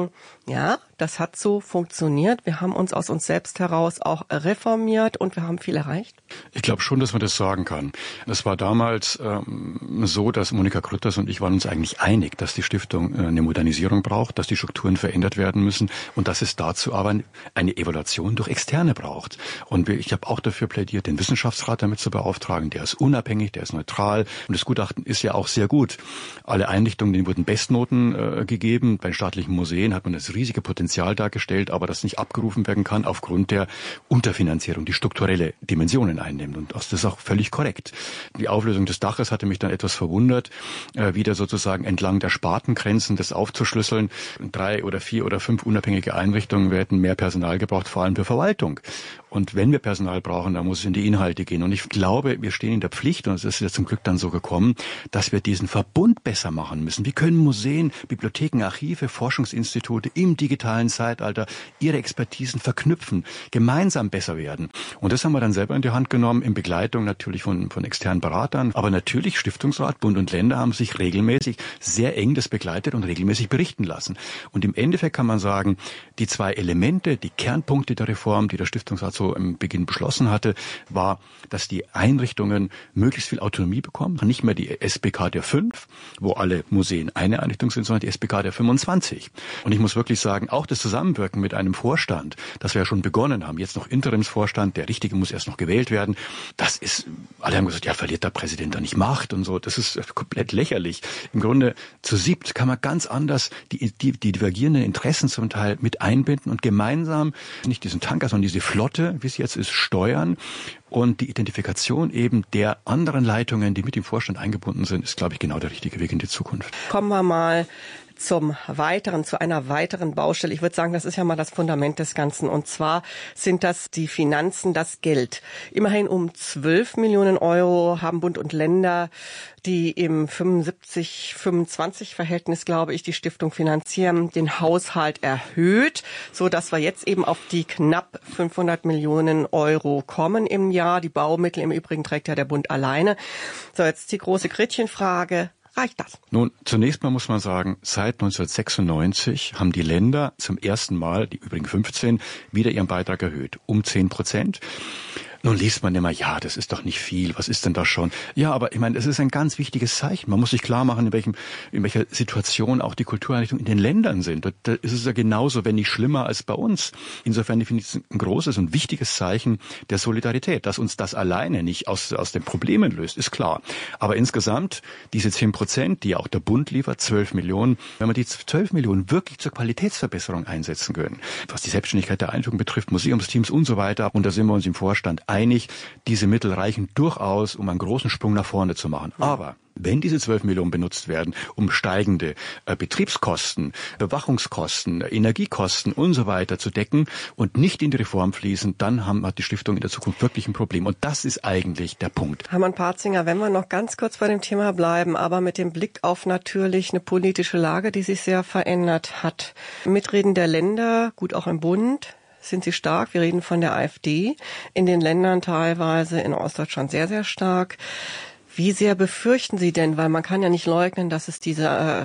Ja, das hat so funktioniert. Wir haben uns aus uns selbst heraus auch reformiert und wir haben viel erreicht. Ich glaube schon, dass man das sagen kann. Es war damals ähm, so, dass Monika Grütters und ich waren uns eigentlich einig, dass die Stiftung äh, eine Modernisierung braucht, dass die Strukturen verändert werden müssen und dass es dazu aber eine Evaluation durch Externe braucht. Und wir, ich habe auch dafür plädiert, den Wissenschaftsrat damit zu beauftragen. Der ist unabhängig, der ist neutral und das Gutachten ist ja auch sehr gut. Alle Einrichtungen, denen wurden Bestnoten äh, gegeben. Bei den staatlichen Museen hat man das riesige Potenzial dargestellt, aber das nicht abgerufen werden kann aufgrund der Unterfinanzierung, die strukturelle Dimensionen einnimmt. Und das ist auch völlig korrekt. Die Auflösung des Daches hatte mich dann etwas verwundert, äh, wieder sozusagen entlang der Spartengrenzen das aufzuschlüsseln. Drei oder vier oder fünf unabhängige Einrichtungen, wir hätten mehr Personal gebraucht, vor allem für Verwaltung. Und wenn wir Personal brauchen, dann muss es in die Inhalte gehen. Und ich glaube, wir stehen in der Pflicht, und es ist ja zum Glück dann so gekommen, dass wir diesen Verbund besser machen müssen. Wie können Museen, Bibliotheken, Archive, Forschungsinstitute im digitalen Zeitalter ihre Expertisen verknüpfen, gemeinsam besser werden? Und das haben wir dann selber in die Hand genommen, in Begleitung natürlich von, von externen Beratern. Aber natürlich Stiftungsrat, Bund und Länder haben sich regelmäßig sehr eng das begleitet und regelmäßig berichten lassen. Und im Endeffekt kann man sagen, die zwei Elemente, die Kernpunkte der Reform, die der Stiftungsrat so im Beginn beschlossen hatte, war, dass die Einrichtungen möglichst viel Autonomie bekommen. Nicht mehr die S B K der fünf, wo alle Museen eine Einrichtung sind, sondern die S B K der fünfundzwanzig. Und ich muss wirklich sagen, auch das Zusammenwirken mit einem Vorstand, das wir ja schon begonnen haben, jetzt noch Interimsvorstand, der Richtige muss erst noch gewählt werden, das ist, alle haben gesagt, ja, verliert der Präsident da nicht Macht und so. Das ist komplett lächerlich. Im Grunde zu siebt kann man ganz anders die, die, die divergierenden Interessen zum Teil mit einbinden und gemeinsam nicht diesen Tanker, sondern diese Flotte, wie es jetzt ist, steuern. Und die Identifikation eben der anderen Leitungen, die mit dem Vorstand eingebunden sind, ist, glaube ich, genau der richtige Weg in die Zukunft. Kommen wir mal zum weiteren, zu einer weiteren Baustelle. Ich würde sagen, das ist ja mal das Fundament des Ganzen. Und zwar sind das die Finanzen, das Geld. Immerhin um zwölf Millionen Euro haben Bund und Länder, die im fünfundsiebzig fünfundzwanzig Verhältnis, glaube ich, die Stiftung finanzieren, den Haushalt erhöht, so dass wir jetzt eben auf die knapp fünfhundert Millionen Euro kommen im Jahr. Die Baumittel im Übrigen trägt ja der Bund alleine. So, jetzt die große Gretchenfrage. Reicht das? Nun, zunächst mal muss man sagen, seit neunzehnhundertsechsundneunzig haben die Länder zum ersten Mal, die übrigen fünfzehn, wieder ihren Beitrag erhöht, um zehn Prozent. Nun liest man immer, ja, das ist doch nicht viel, was ist denn da schon? Ja, aber ich meine, es ist ein ganz wichtiges Zeichen. Man muss sich klar machen, in welchem, in welcher Situation auch die Kultureinrichtungen in den Ländern sind. Da, da ist es ja genauso, wenn nicht schlimmer als bei uns. Insofern finde ich es ein großes und wichtiges Zeichen der Solidarität. Dass uns das alleine nicht aus, aus den Problemen löst, ist klar. Aber insgesamt, diese zehn Prozent, die ja auch der Bund liefert, zwölf Millionen, wenn wir die zwölf Millionen wirklich zur Qualitätsverbesserung einsetzen können, was die Selbstständigkeit der Einrichtungen betrifft, Museumsteams und so weiter, und da sind wir uns im Vorstand einig, diese Mittel reichen durchaus, um einen großen Sprung nach vorne zu machen. Aber wenn diese zwölf Millionen benutzt werden, um steigende äh, Betriebskosten, Bewachungskosten, Energiekosten und so weiter zu decken und nicht in die Reform fließen, dann haben, hat die Stiftung in der Zukunft wirklich ein Problem. Und das ist eigentlich der Punkt. Hermann Partzinger, wenn wir noch ganz kurz bei dem Thema bleiben, aber mit dem Blick auf natürlich eine politische Lage, die sich sehr verändert hat. Mitreden der Länder, gut auch im Bund, sind sie stark. Wir reden von der AfD. In den Ländern teilweise, in Ostdeutschland sehr, sehr stark. Wie sehr befürchten Sie denn, weil man kann ja nicht leugnen, dass es diese äh,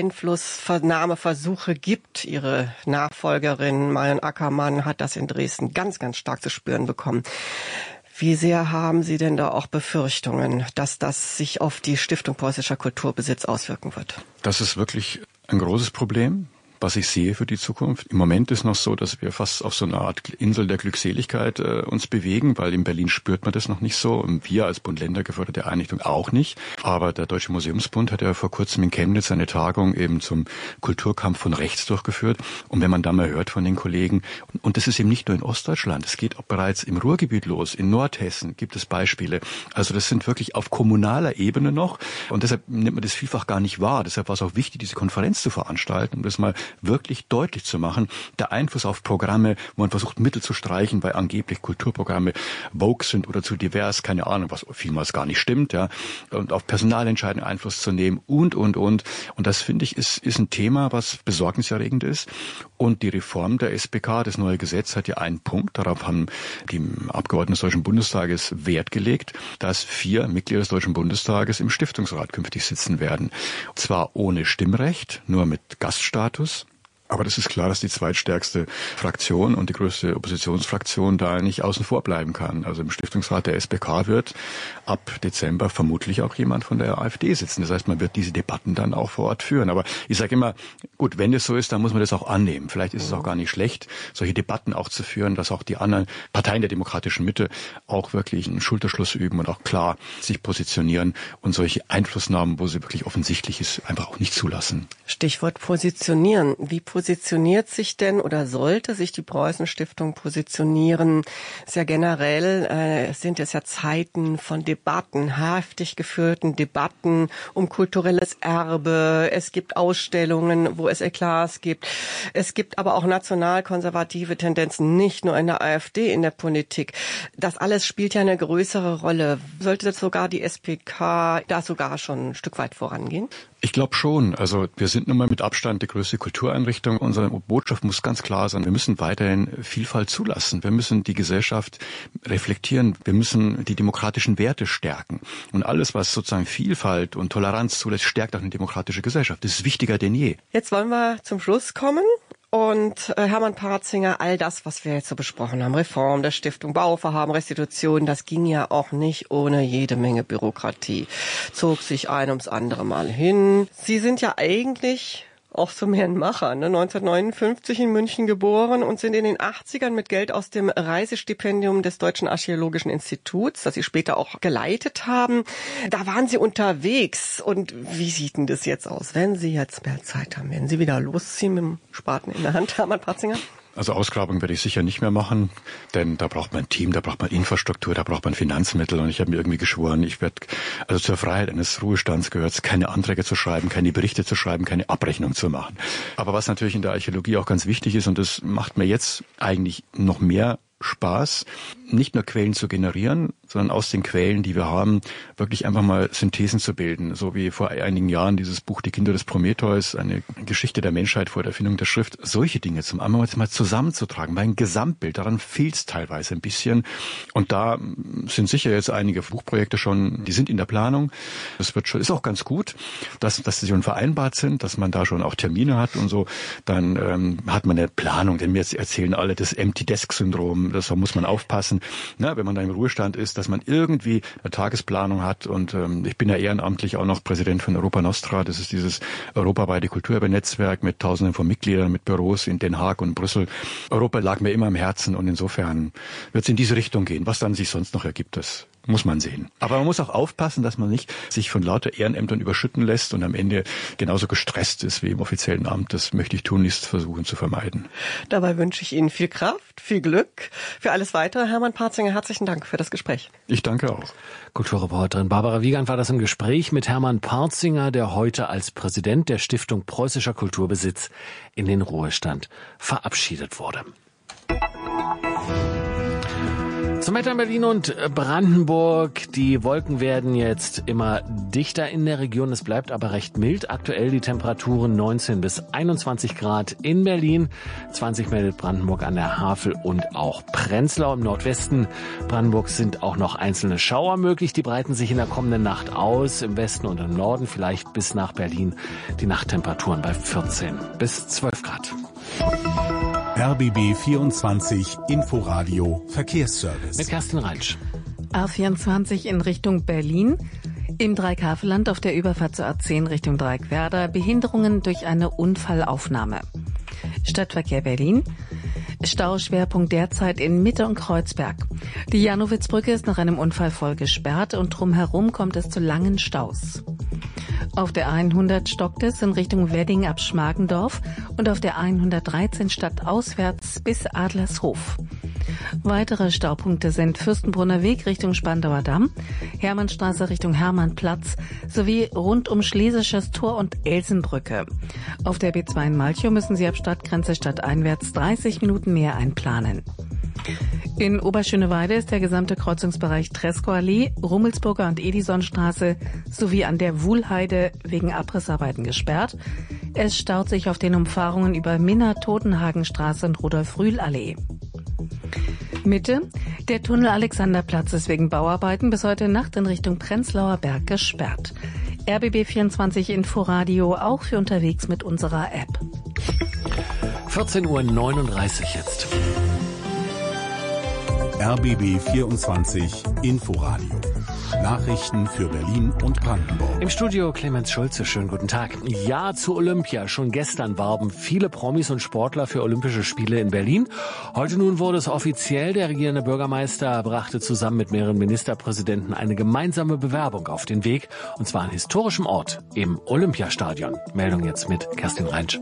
Einflussnahmeversuche gibt. Ihre Nachfolgerin Marion Ackermann hat das in Dresden ganz, ganz stark zu spüren bekommen. Wie sehr haben Sie denn da auch Befürchtungen, dass das sich auf die Stiftung Preußischer Kulturbesitz auswirken wird? Das ist wirklich ein großes Problem, was ich sehe für die Zukunft. Im Moment ist noch so, dass wir fast auf so einer Art Insel der Glückseligkeit äh, uns bewegen, weil in Berlin spürt man das noch nicht so und wir als Bund-Länder geförderte Einrichtung auch nicht. Aber der Deutsche Museumsbund hat ja vor kurzem in Chemnitz eine Tagung eben zum Kulturkampf von rechts durchgeführt. Und wenn man da mal hört von den Kollegen, und, und das ist eben nicht nur in Ostdeutschland, es geht auch bereits im Ruhrgebiet los, in Nordhessen gibt es Beispiele. Also das sind wirklich auf kommunaler Ebene noch und deshalb nimmt man das vielfach gar nicht wahr. Deshalb war es auch wichtig, diese Konferenz zu veranstalten, um das mal wirklich deutlich zu machen, der Einfluss auf Programme, wo man versucht, Mittel zu streichen, weil angeblich Kulturprogramme woke sind oder zu divers, keine Ahnung, was vielmals gar nicht stimmt, ja, und auf Personalentscheidungen Einfluss zu nehmen und, und, und. Und das, finde ich, ist, ist ein Thema, was besorgniserregend ist. Und die Reform der S B K, das neue Gesetz, hat ja einen Punkt, darauf haben die Abgeordneten des Deutschen Bundestages Wert gelegt, dass vier Mitglieder des Deutschen Bundestages im Stiftungsrat künftig sitzen werden. Zwar ohne Stimmrecht, nur mit Gaststatus. Aber das ist klar, dass die zweitstärkste Fraktion und die größte Oppositionsfraktion da nicht außen vor bleiben kann. Also im Stiftungsrat der S P K wird ab Dezember vermutlich auch jemand von der AfD sitzen. Das heißt, man wird diese Debatten dann auch vor Ort führen. Aber ich sage immer, gut, wenn es so ist, dann muss man das auch annehmen. Vielleicht ist es auch gar nicht schlecht, solche Debatten auch zu führen, dass auch die anderen Parteien der demokratischen Mitte auch wirklich einen Schulterschluss üben und auch klar sich positionieren und solche Einflussnahmen, wo sie wirklich offensichtlich ist, einfach auch nicht zulassen. Stichwort positionieren. Wie positioniert sich denn oder sollte sich die Preußen-Stiftung positionieren? Es ist ja generell, äh, sind es ja Zeiten von Debatten, heftig geführten Debatten um kulturelles Erbe. Es gibt Ausstellungen, wo es Eklats gibt. Es gibt aber auch nationalkonservative Tendenzen, nicht nur in der AfD, in der Politik. Das alles spielt ja eine größere Rolle. Sollte sogar die S P K da sogar schon ein Stück weit vorangehen? Ich glaube schon. Also wir sind nun mal mit Abstand die größte Kultureinrichtung. Unsere Botschaft muss ganz klar sein. Wir müssen weiterhin Vielfalt zulassen. Wir müssen die Gesellschaft reflektieren. Wir müssen die demokratischen Werte stärken. Und alles, was sozusagen Vielfalt und Toleranz zulässt, stärkt auch eine demokratische Gesellschaft. Das ist wichtiger denn je. Jetzt wollen wir zum Schluss kommen. Und äh, Hermann Partzinger, all das, was wir jetzt so besprochen haben, Reform der Stiftung, Bauvorhaben, Restitution, das ging ja auch nicht ohne jede Menge Bürokratie. Zog sich ein ums andere Mal hin. Sie sind ja eigentlich auch so mehr ein Macher, ne? neunzehnhundertneunundfünfzig in München geboren und sind in den achtzigern mit Geld aus dem Reisestipendium des Deutschen Archäologischen Instituts, das Sie später auch geleitet haben. Da waren Sie unterwegs. Und wie sieht denn das jetzt aus, wenn Sie jetzt mehr Zeit haben? Werden Sie wieder losziehen mit dem Spaten in der Hand, Hermann Partzinger? Also Ausgrabung werde ich sicher nicht mehr machen, denn da braucht man ein Team, da braucht man Infrastruktur, da braucht man Finanzmittel und ich habe mir irgendwie geschworen, ich werde, also zur Freiheit eines Ruhestands gehört es, keine Anträge zu schreiben, keine Berichte zu schreiben, keine Abrechnung zu machen. Aber was natürlich in der Archäologie auch ganz wichtig ist und das macht mir jetzt eigentlich noch mehr Spaß, nicht nur Quellen zu generieren, sondern aus den Quellen, die wir haben, wirklich einfach mal Synthesen zu bilden. So wie vor einigen Jahren dieses Buch Die Kinder des Prometheus, eine Geschichte der Menschheit vor der Erfindung der Schrift. Solche Dinge zum einmal mal zusammenzutragen, bei ein Gesamtbild. Daran fehlt es teilweise ein bisschen. Und da sind sicher jetzt einige Buchprojekte schon, die sind in der Planung. Das wird schon, ist auch ganz gut, dass, dass sie schon vereinbart sind, dass man da schon auch Termine hat und so. Dann ähm, hat man eine Planung, denn mir erzählen alle das Empty-Desk-Syndrom. Das muss man aufpassen, na, wenn man da im Ruhestand ist, dass man irgendwie eine Tagesplanung hat. Und ähm, ich bin ja ehrenamtlich auch noch Präsident von Europa Nostra. Das ist dieses europaweite Kulturerbe-Netzwerk mit Tausenden von Mitgliedern, mit Büros in Den Haag und Brüssel. Europa lag mir immer am Herzen und insofern wird es in diese Richtung gehen. Was dann sich sonst noch ergibt, das muss man sehen. Aber man muss auch aufpassen, dass man nicht sich von lauter Ehrenämtern überschütten lässt und am Ende genauso gestresst ist wie im offiziellen Amt. Das möchte ich tunlichst versuchen zu vermeiden. Dabei wünsche ich Ihnen viel Kraft, viel Glück. Für alles Weitere, Hermann Partzinger, herzlichen Dank für das Gespräch. Ich danke auch. Kulturreporterin Barbara Wiegand war das im Gespräch mit Hermann Partzinger, der heute als Präsident der Stiftung Preußischer Kulturbesitz in den Ruhestand verabschiedet wurde. Zum Wetter in Berlin und Brandenburg. Die Wolken werden jetzt immer dichter in der Region. Es bleibt aber recht mild. Aktuell die Temperaturen neunzehn bis einundzwanzig Grad in Berlin. zwanzig meldet Brandenburg an der Havel und auch Prenzlau. Im Nordwesten Brandenburgs sind auch noch einzelne Schauer möglich. Die breiten sich in der kommenden Nacht aus. Im Westen und im Norden vielleicht bis nach Berlin. Die Nachttemperaturen bei vierzehn bis zwölf Grad. R B B vierundzwanzig Inforadio Verkehrsservice. Mit Kerstin Reinsch. A vierundzwanzig in Richtung Berlin. Im Dreieckhavelland auf der Überfahrt zur A zehn Richtung Dreieckwerder. Behinderungen durch eine Unfallaufnahme. Stadtverkehr Berlin. Stauschwerpunkt derzeit in Mitte und Kreuzberg. Die Janowitzbrücke ist nach einem Unfall voll gesperrt und drumherum kommt es zu langen Staus. Auf der hundert stockt es in Richtung Wedding ab Schmargendorf und auf der hundertdreizehn stadtauswärts bis Adlershof. Weitere Staupunkte sind Fürstenbrunner Weg Richtung Spandauer Damm, Hermannstraße Richtung Hermannplatz sowie rund um Schlesisches Tor und Elsenbrücke. Auf der B zwei in Malchow müssen Sie ab Stadtgrenze stadteinwärts dreißig Minuten mehr einplanen. In Oberschöneweide ist der gesamte Kreuzungsbereich Treskow-Allee, Rummelsburger und Edisonstraße sowie an der Wuhlheide wegen Abrissarbeiten gesperrt. Es staut sich auf den Umfahrungen über Minna, Totenhagenstraße und Rudolf-Rühl-Allee. Mitte. Der Tunnel Alexanderplatz ist wegen Bauarbeiten bis heute Nacht in Richtung Prenzlauer Berg gesperrt. R B B vierundzwanzig Inforadio auch für unterwegs mit unserer App. vierzehn Uhr neununddreißig jetzt. R B B vierundzwanzig Inforadio. Nachrichten für Berlin und Brandenburg. Im Studio Clemens Schulze, schönen guten Tag. Ja zu Olympia. Schon gestern warben viele Promis und Sportler für Olympische Spiele in Berlin. Heute nun wurde es offiziell. Der regierende Bürgermeister brachte zusammen mit mehreren Ministerpräsidenten eine gemeinsame Bewerbung auf den Weg. Und zwar an historischem Ort, im Olympiastadion. Meldung jetzt mit Kerstin Reinsch.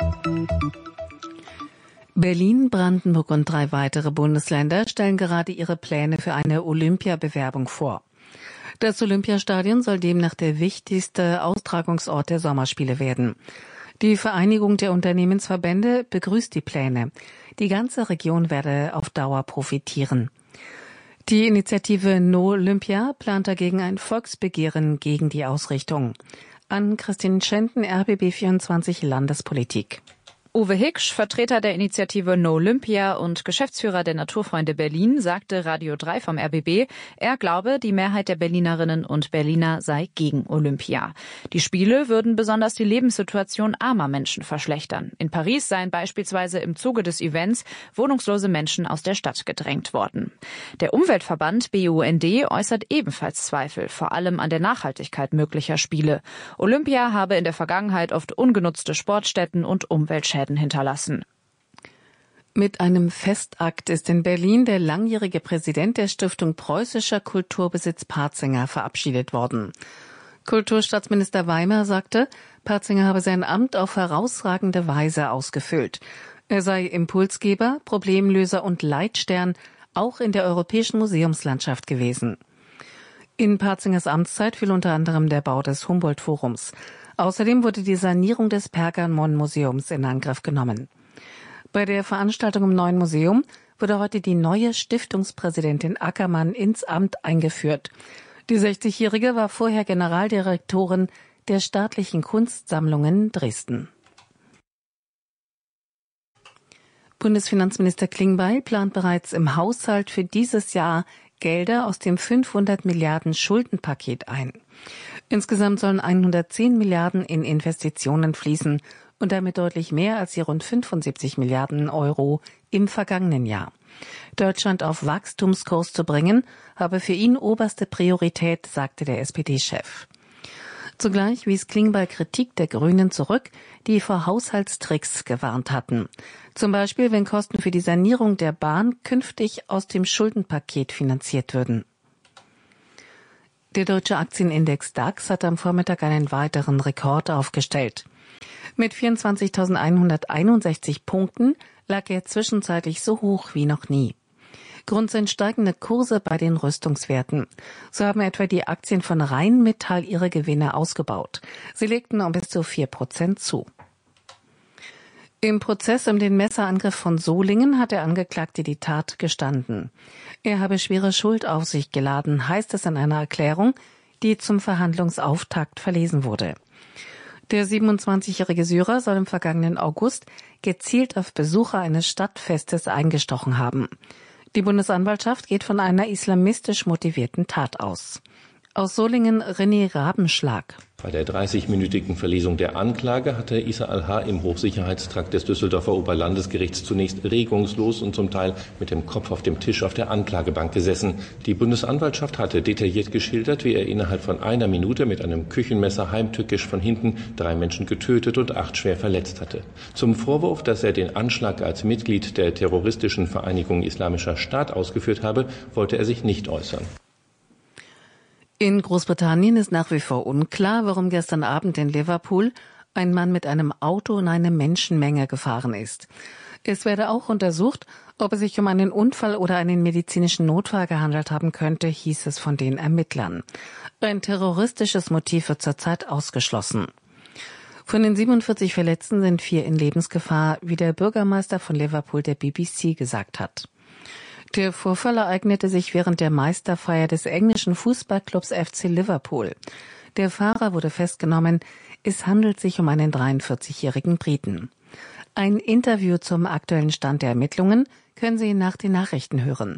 Berlin, Brandenburg und drei weitere Bundesländer stellen gerade ihre Pläne für eine Olympiabewerbung vor. Das Olympiastadion soll demnach der wichtigste Austragungsort der Sommerspiele werden. Die Vereinigung der Unternehmensverbände begrüßt die Pläne. Die ganze Region werde auf Dauer profitieren. Die Initiative No Olympia plant dagegen ein Volksbegehren gegen die Ausrichtung. An Christine Schenten, R B B vierundzwanzig Landespolitik. Uwe Hiksch, Vertreter der Initiative No Olympia und Geschäftsführer der Naturfreunde Berlin, sagte Radio drei vom R B B, er glaube, die Mehrheit der Berlinerinnen und Berliner sei gegen Olympia. Die Spiele würden besonders die Lebenssituation armer Menschen verschlechtern. In Paris seien beispielsweise im Zuge des Events wohnungslose Menschen aus der Stadt gedrängt worden. Der Umweltverband B U N D äußert ebenfalls Zweifel, vor allem an der Nachhaltigkeit möglicher Spiele. Olympia habe in der Vergangenheit oft ungenutzte Sportstätten und Umweltschäden hinterlassen. Mit einem Festakt ist in Berlin der langjährige Präsident der Stiftung Preußischer Kulturbesitz Partzinger verabschiedet worden. Kulturstaatsminister Weimer sagte, Partzinger habe sein Amt auf herausragende Weise ausgefüllt. Er sei Impulsgeber, Problemlöser und Leitstern auch in der europäischen Museumslandschaft gewesen. In Parzingers Amtszeit fiel unter anderem der Bau des Humboldt-Forums. Außerdem wurde die Sanierung des Pergamon-Museums in Angriff genommen. Bei der Veranstaltung im neuen Museum wurde heute die neue Stiftungspräsidentin Ackermann ins Amt eingeführt. Die sechzigjährige war vorher Generaldirektorin der Staatlichen Kunstsammlungen Dresden. Bundesfinanzminister Klingbeil plant bereits im Haushalt für dieses Jahr Gelder aus dem fünfhundert Milliarden Schuldenpaket ein. Insgesamt sollen hundertzehn Milliarden in Investitionen fließen und damit deutlich mehr als die rund fünfundsiebzig Milliarden Euro im vergangenen Jahr. Deutschland auf Wachstumskurs zu bringen, habe für ihn oberste Priorität, sagte der S P D-Chef. Zugleich wies Klingbeil Kritik der Grünen zurück, die vor Haushaltstricks gewarnt hatten. Zum Beispiel, wenn Kosten für die Sanierung der Bahn künftig aus dem Schuldenpaket finanziert würden. Der deutsche Aktienindex DAX hat am Vormittag einen weiteren Rekord aufgestellt. Mit vierundzwanzigtausendeinhunderteinundsechzig Punkten lag er zwischenzeitlich so hoch wie noch nie. Grund sind steigende Kurse bei den Rüstungswerten. So haben etwa die Aktien von Rheinmetall ihre Gewinne ausgebaut. Sie legten um bis zu vier Prozent zu. Im Prozess um den Messerangriff von Solingen hat der Angeklagte die Tat gestanden. Er habe schwere Schuld auf sich geladen, heißt es in einer Erklärung, die zum Verhandlungsauftakt verlesen wurde. Der siebenundzwanzigjährige Syrer soll im vergangenen August gezielt auf Besucher eines Stadtfestes eingestochen haben. Die Bundesanwaltschaft geht von einer islamistisch motivierten Tat aus. Aus Solingen René Rabenschlag. Bei der dreißigminütigen Verlesung der Anklage hatte Issa Al-H. im Hochsicherheitstrakt des Düsseldorfer Oberlandesgerichts zunächst regungslos und zum Teil mit dem Kopf auf dem Tisch auf der Anklagebank gesessen. Die Bundesanwaltschaft hatte detailliert geschildert, wie er innerhalb von einer Minute mit einem Küchenmesser heimtückisch von hinten drei Menschen getötet und acht schwer verletzt hatte. Zum Vorwurf, dass er den Anschlag als Mitglied der terroristischen Vereinigung Islamischer Staat ausgeführt habe, wollte er sich nicht äußern. In Großbritannien ist nach wie vor unklar, warum gestern Abend in Liverpool ein Mann mit einem Auto in eine Menschenmenge gefahren ist. Es werde auch untersucht, ob es sich um einen Unfall oder einen medizinischen Notfall gehandelt haben könnte, hieß es von den Ermittlern. Ein terroristisches Motiv wird zurzeit ausgeschlossen. Von den siebenundvierzig Verletzten sind vier in Lebensgefahr, wie der Bürgermeister von Liverpool der B B C gesagt hat. Der Vorfall ereignete sich während der Meisterfeier des englischen Fußballclubs F C Liverpool. Der Fahrer wurde festgenommen. Es handelt sich um einen dreiundvierzigjährigen Briten. Ein Interview zum aktuellen Stand der Ermittlungen können Sie nach den Nachrichten hören.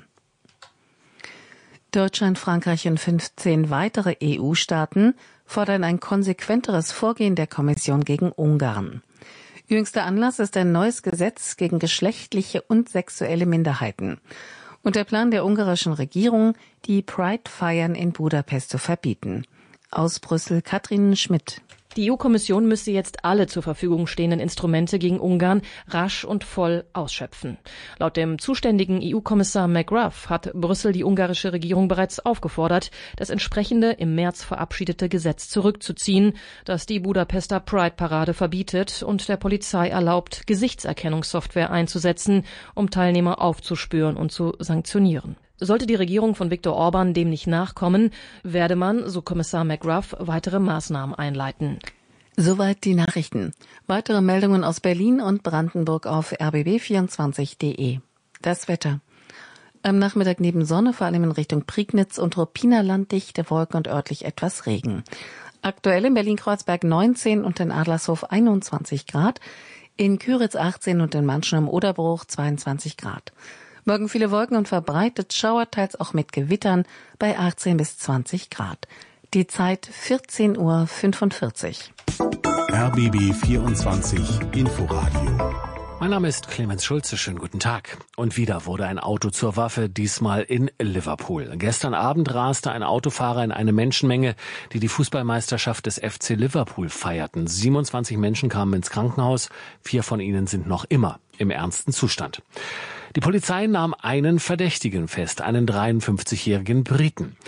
Deutschland, Frankreich und fünfzehn weitere E U-Staaten fordern ein konsequenteres Vorgehen der Kommission gegen Ungarn. Jüngster Anlass ist ein neues Gesetz gegen geschlechtliche und sexuelle Minderheiten. Und der Plan der ungarischen Regierung, die Pride-Feiern in Budapest zu verbieten. Aus Brüssel Katrin Schmidt. Die E U-Kommission müsste jetzt alle zur Verfügung stehenden Instrumente gegen Ungarn rasch und voll ausschöpfen. Laut dem zuständigen E U-Kommissar McGruff hat Brüssel die ungarische Regierung bereits aufgefordert, das entsprechende im März verabschiedete Gesetz zurückzuziehen, das die Budapester Pride-Parade verbietet und der Polizei erlaubt, Gesichtserkennungssoftware einzusetzen, um Teilnehmer aufzuspüren und zu sanktionieren. Sollte die Regierung von Viktor Orban dem nicht nachkommen, werde man, so Kommissar McGruff, weitere Maßnahmen einleiten. Soweit die Nachrichten. Weitere Meldungen aus Berlin und Brandenburg auf r b b vierundzwanzig punkt de. Das Wetter. Am Nachmittag neben Sonne, vor allem in Richtung Prignitz und Ruppiner dichte Wolken und örtlich etwas Regen. Aktuell in Berlin-Kreuzberg neunzehn und in Adlershof einundzwanzig Grad, in Küritz achtzehn und in Manschen am Oderbruch zweiundzwanzig Grad. Morgen viele Wolken und verbreitet Schauer, teils auch mit Gewittern bei achtzehn bis zwanzig Grad. Die Zeit vierzehn Uhr fünfundvierzig. R B B vierundzwanzig Inforadio. Mein Name ist Clemens Schulze, schönen guten Tag. Und wieder wurde ein Auto zur Waffe, diesmal in Liverpool. Gestern Abend raste ein Autofahrer in eine Menschenmenge, die die Fußballmeisterschaft des F C Liverpool feierten. siebenundzwanzig Menschen kamen ins Krankenhaus, vier von ihnen sind noch immer im ernsten Zustand. Die Polizei nahm einen Verdächtigen fest, einen dreiundfünfzigjährigen Briten.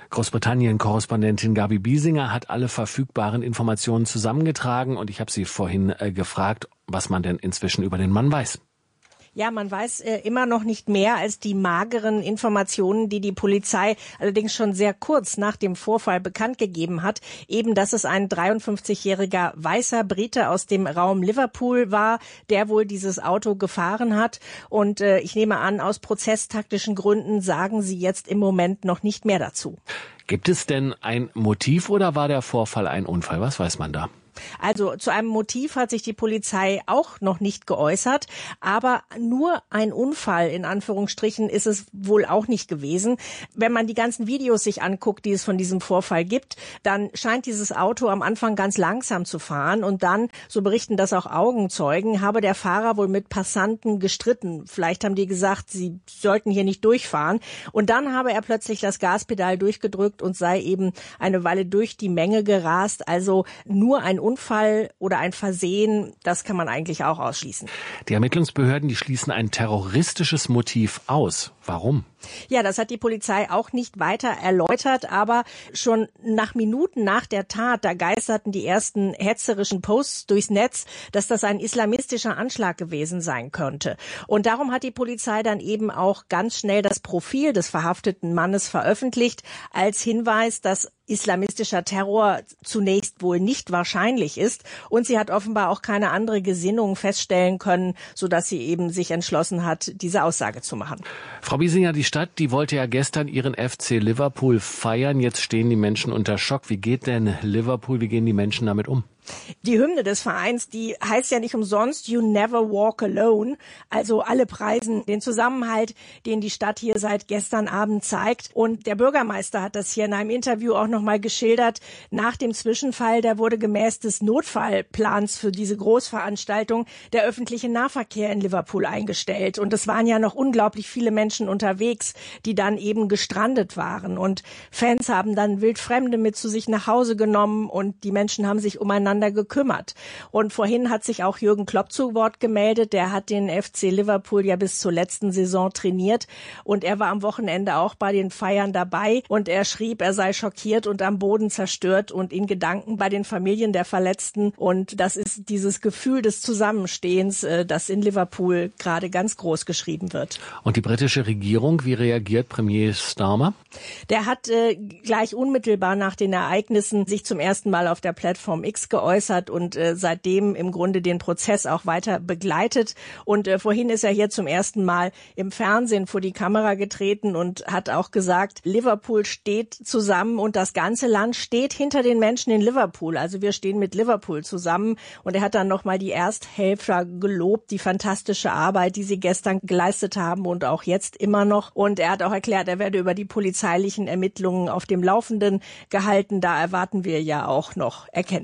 Großbritannien-Korrespondentin Gabi Biesinger hat alle verfügbaren Informationen zusammengetragen und ich habe sie vorhin äh, gefragt, was man denn inzwischen über den Mann weiß. Ja, man weiß äh, immer noch nicht mehr als die mageren Informationen, die die Polizei allerdings schon sehr kurz nach dem Vorfall bekannt gegeben hat. Eben, dass es ein dreiundfünfzigjähriger weißer Brite aus dem Raum Liverpool war, der wohl dieses Auto gefahren hat. Und äh, ich nehme an, aus prozesstaktischen Gründen sagen sie jetzt im Moment noch nicht mehr dazu. Gibt es denn ein Motiv oder war der Vorfall ein Unfall? Was weiß man da? Also zu einem Motiv hat sich die Polizei auch noch nicht geäußert, aber nur ein Unfall in Anführungsstrichen ist es wohl auch nicht gewesen. Wenn man die ganzen Videos sich anguckt, die es von diesem Vorfall gibt, dann scheint dieses Auto am Anfang ganz langsam zu fahren und dann, so berichten das auch Augenzeugen, habe der Fahrer wohl mit Passanten gestritten. Vielleicht haben die gesagt, sie sollten hier nicht durchfahren und dann habe er plötzlich das Gaspedal durchgedrückt und sei eben eine Weile durch die Menge gerast. Also nur ein Unfall oder ein Versehen, das kann man eigentlich auch ausschließen. Die Ermittlungsbehörden, die schließen ein terroristisches Motiv aus. Warum? Ja, das hat die Polizei auch nicht weiter erläutert, aber schon nach Minuten nach der Tat, da geisterten die ersten hetzerischen Posts durchs Netz, dass das ein islamistischer Anschlag gewesen sein könnte. Und darum hat die Polizei dann eben auch ganz schnell das Profil des verhafteten Mannes veröffentlicht, als Hinweis, dass islamistischer Terror zunächst wohl nicht wahrscheinlich ist. Und sie hat offenbar auch keine andere Gesinnung feststellen können, sodass sie eben sich entschlossen hat, diese Aussage zu machen. Frau Biesinger, die Stadt, die wollte ja gestern ihren F C Liverpool feiern. Jetzt stehen die Menschen unter Schock. Wie geht denn Liverpool, wie gehen die Menschen damit um? Die Hymne des Vereins, die heißt ja nicht umsonst You Never Walk Alone. Also alle preisen den Zusammenhalt, den die Stadt hier seit gestern Abend zeigt. Und der Bürgermeister hat das hier in einem Interview auch nochmal geschildert. Nach dem Zwischenfall, da wurde gemäß des Notfallplans für diese Großveranstaltung der öffentliche Nahverkehr in Liverpool eingestellt. Und es waren ja noch unglaublich viele Menschen unterwegs, die dann eben gestrandet waren. Und Fans haben dann Wildfremde mit zu sich nach Hause genommen und die Menschen haben sich umeinander gekümmert. Und vorhin hat sich auch Jürgen Klopp zu Wort gemeldet. Der hat den F C Liverpool ja bis zur letzten Saison trainiert und er war am Wochenende auch bei den Feiern dabei und er schrieb, er sei schockiert und am Boden zerstört und in Gedanken bei den Familien der Verletzten. Und das ist dieses Gefühl des Zusammenstehens, das in Liverpool gerade ganz groß geschrieben wird. Und die britische Regierung, wie reagiert Premier Starmer? Der hat äh, gleich unmittelbar nach den Ereignissen sich zum ersten Mal auf der Plattform X geäußert. geäußert und äh, seitdem im Grunde den Prozess auch weiter begleitet. Und äh, vorhin ist er hier zum ersten Mal im Fernsehen vor die Kamera getreten und hat auch gesagt, Liverpool steht zusammen und das ganze Land steht hinter den Menschen in Liverpool. Also wir stehen mit Liverpool zusammen. Und er hat dann nochmal die Ersthelfer gelobt, die fantastische Arbeit, die sie gestern geleistet haben und auch jetzt immer noch. Und er hat auch erklärt, er werde über die polizeilichen Ermittlungen auf dem Laufenden gehalten. Da erwarten wir ja auch noch Erkenntnisse.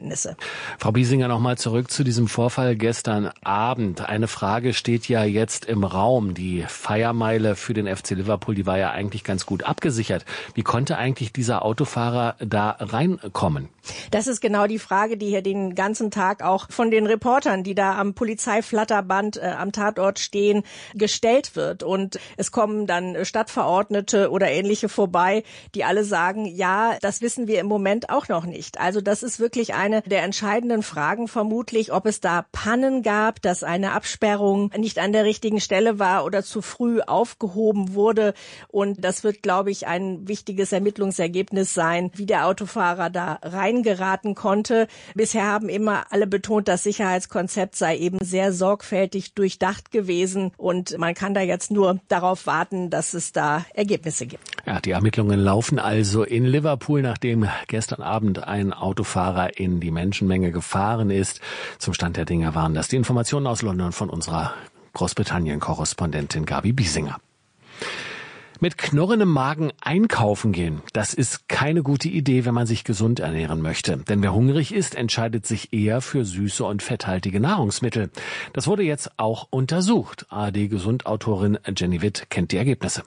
Frau Biesinger, nochmal zurück zu diesem Vorfall gestern Abend. Eine Frage steht ja jetzt im Raum. Die Feiermeile für den F C Liverpool, die war ja eigentlich ganz gut abgesichert. Wie konnte eigentlich dieser Autofahrer da reinkommen? Das ist genau die Frage, die hier den ganzen Tag auch von den Reportern, die da am Polizeiflatterband äh, am Tatort stehen, gestellt wird. Und es kommen dann Stadtverordnete oder ähnliche vorbei, die alle sagen, ja, das wissen wir im Moment auch noch nicht. Also das ist wirklich eine der entscheidenden Fragen vermutlich, ob es da Pannen gab, dass eine Absperrung nicht an der richtigen Stelle war oder zu früh aufgehoben wurde. Und das wird, glaube ich, ein wichtiges Ermittlungsergebnis sein, wie der Autofahrer da reingeraten konnte. Bisher haben immer alle betont, das Sicherheitskonzept sei eben sehr sorgfältig durchdacht gewesen. Und man kann da jetzt nur darauf warten, dass es da Ergebnisse gibt. Ja, die Ermittlungen laufen also in Liverpool, nachdem gestern Abend ein Autofahrer in die Menschenmenge gefahren ist. Zum Stand der Dinge waren das die Informationen aus London von unserer Großbritannien-Korrespondentin Gabi Biesinger. Mit knurrendem Magen einkaufen gehen, das ist keine gute Idee, wenn man sich gesund ernähren möchte. Denn wer hungrig ist, entscheidet sich eher für süße und fetthaltige Nahrungsmittel. Das wurde jetzt auch untersucht. A R D-Gesundautorin Jenny Witt kennt die Ergebnisse.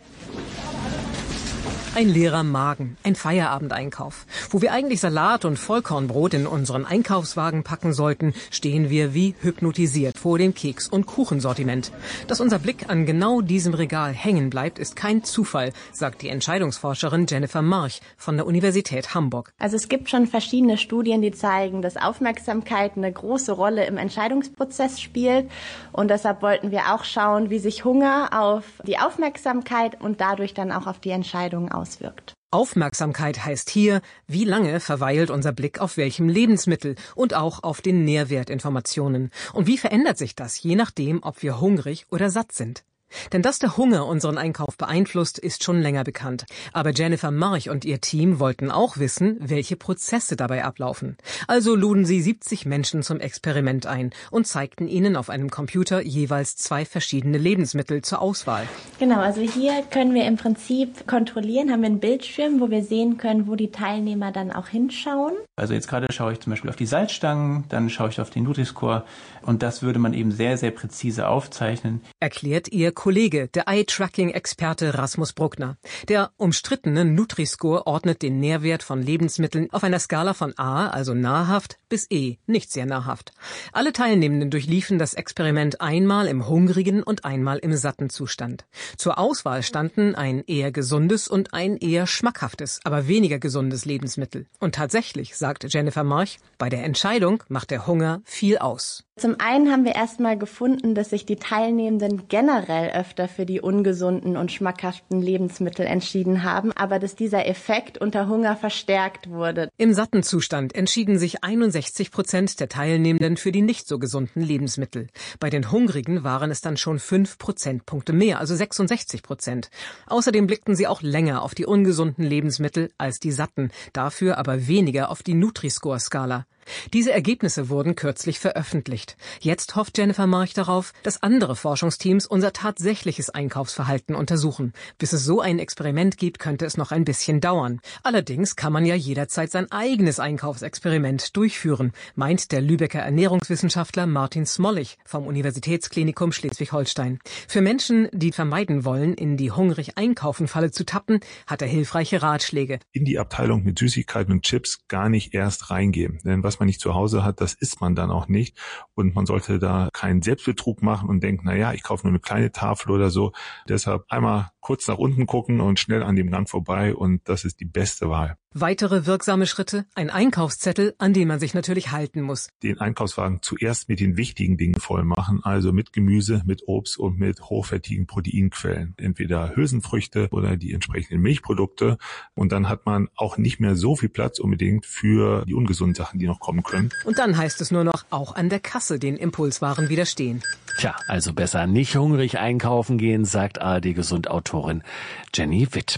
Ein leerer Magen, ein Feierabendeinkauf. Wo wir eigentlich Salat und Vollkornbrot in unseren Einkaufswagen packen sollten, stehen wir wie hypnotisiert vor dem Keks- und Kuchensortiment. Dass unser Blick an genau diesem Regal hängen bleibt, ist kein Zufall, sagt die Entscheidungsforscherin Jennifer March von der Universität Hamburg. Also es gibt schon verschiedene Studien, die zeigen, dass Aufmerksamkeit eine große Rolle im Entscheidungsprozess spielt. Und deshalb wollten wir auch schauen, wie sich Hunger auf die Aufmerksamkeit und dadurch dann auch auf die Entscheidungen auswirkt. Auswirkt. Aufmerksamkeit heißt hier, wie lange verweilt unser Blick auf welchem Lebensmittel und auch auf den Nährwertinformationen. Und wie verändert sich das, je nachdem, ob wir hungrig oder satt sind? Denn dass der Hunger unseren Einkauf beeinflusst, ist schon länger bekannt. Aber Jennifer March und ihr Team wollten auch wissen, welche Prozesse dabei ablaufen. Also luden sie siebzig Menschen zum Experiment ein und zeigten ihnen auf einem Computer jeweils zwei verschiedene Lebensmittel zur Auswahl. Genau, also hier können wir im Prinzip kontrollieren, haben wir einen Bildschirm, wo wir sehen können, wo die Teilnehmer dann auch hinschauen. Also jetzt gerade schaue ich zum Beispiel auf die Salzstangen, dann schaue ich auf den Nutri-Score und das würde man eben sehr, sehr präzise aufzeichnen. Erklärt ihr Kollege, der Eye-Tracking-Experte Rasmus Bruckner. Der umstrittene Nutri-Score ordnet den Nährwert von Lebensmitteln auf einer Skala von A, also nahrhaft, bis E, nicht sehr nahrhaft. Alle Teilnehmenden durchliefen das Experiment einmal im hungrigen und einmal im satten Zustand. Zur Auswahl standen ein eher gesundes und ein eher schmackhaftes, aber weniger gesundes Lebensmittel. Und tatsächlich, sagt Jennifer March, bei der Entscheidung macht der Hunger viel aus. Zum einen haben wir erstmal gefunden, dass sich die Teilnehmenden generell öfter für die ungesunden und schmackhaften Lebensmittel entschieden haben, aber dass dieser Effekt unter Hunger verstärkt wurde. Im satten Zustand entschieden sich einundsechzig Prozent der Teilnehmenden für die nicht so gesunden Lebensmittel. Bei den Hungrigen waren es dann schon fünf Prozentpunkte mehr, also sechsundsechzig Prozent. Außerdem blickten sie auch länger auf die ungesunden Lebensmittel als die satten, dafür aber weniger auf die Nutri-Score-Skala. Diese Ergebnisse wurden kürzlich veröffentlicht. Jetzt hofft Jennifer March darauf, dass andere Forschungsteams unser tatsächliches Einkaufsverhalten untersuchen. Bis es so ein Experiment gibt, könnte es noch ein bisschen dauern. Allerdings kann man ja jederzeit sein eigenes Einkaufsexperiment durchführen, meint der Lübecker Ernährungswissenschaftler Martin Smollig vom Universitätsklinikum Schleswig-Holstein. Für Menschen, die vermeiden wollen, in die Hungrig-Einkaufen-Falle zu tappen, hat er hilfreiche Ratschläge. In die Abteilung mit Süßigkeiten und Chips gar nicht erst reingehen. Denn was man nicht zu Hause hat, das isst man dann auch nicht. Und man sollte da keinen Selbstbetrug machen und denken, na ja, ich kaufe nur eine kleine Tafel oder so. Deshalb einmal kurz nach unten gucken und schnell an dem Gang vorbei und das ist die beste Wahl. Weitere wirksame Schritte, ein Einkaufszettel, an den man sich natürlich halten muss. Den Einkaufswagen zuerst mit den wichtigen Dingen voll machen, also mit Gemüse, mit Obst und mit hochwertigen Proteinquellen. Entweder Hülsenfrüchte oder die entsprechenden Milchprodukte. Und dann hat man auch nicht mehr so viel Platz unbedingt für die ungesunden Sachen, die noch kommen können. Und dann heißt es nur noch, auch an der Kasse den Impulswaren widerstehen. Tja, also besser nicht hungrig einkaufen gehen, sagt A R D-Gesundautorin Jenny Witt.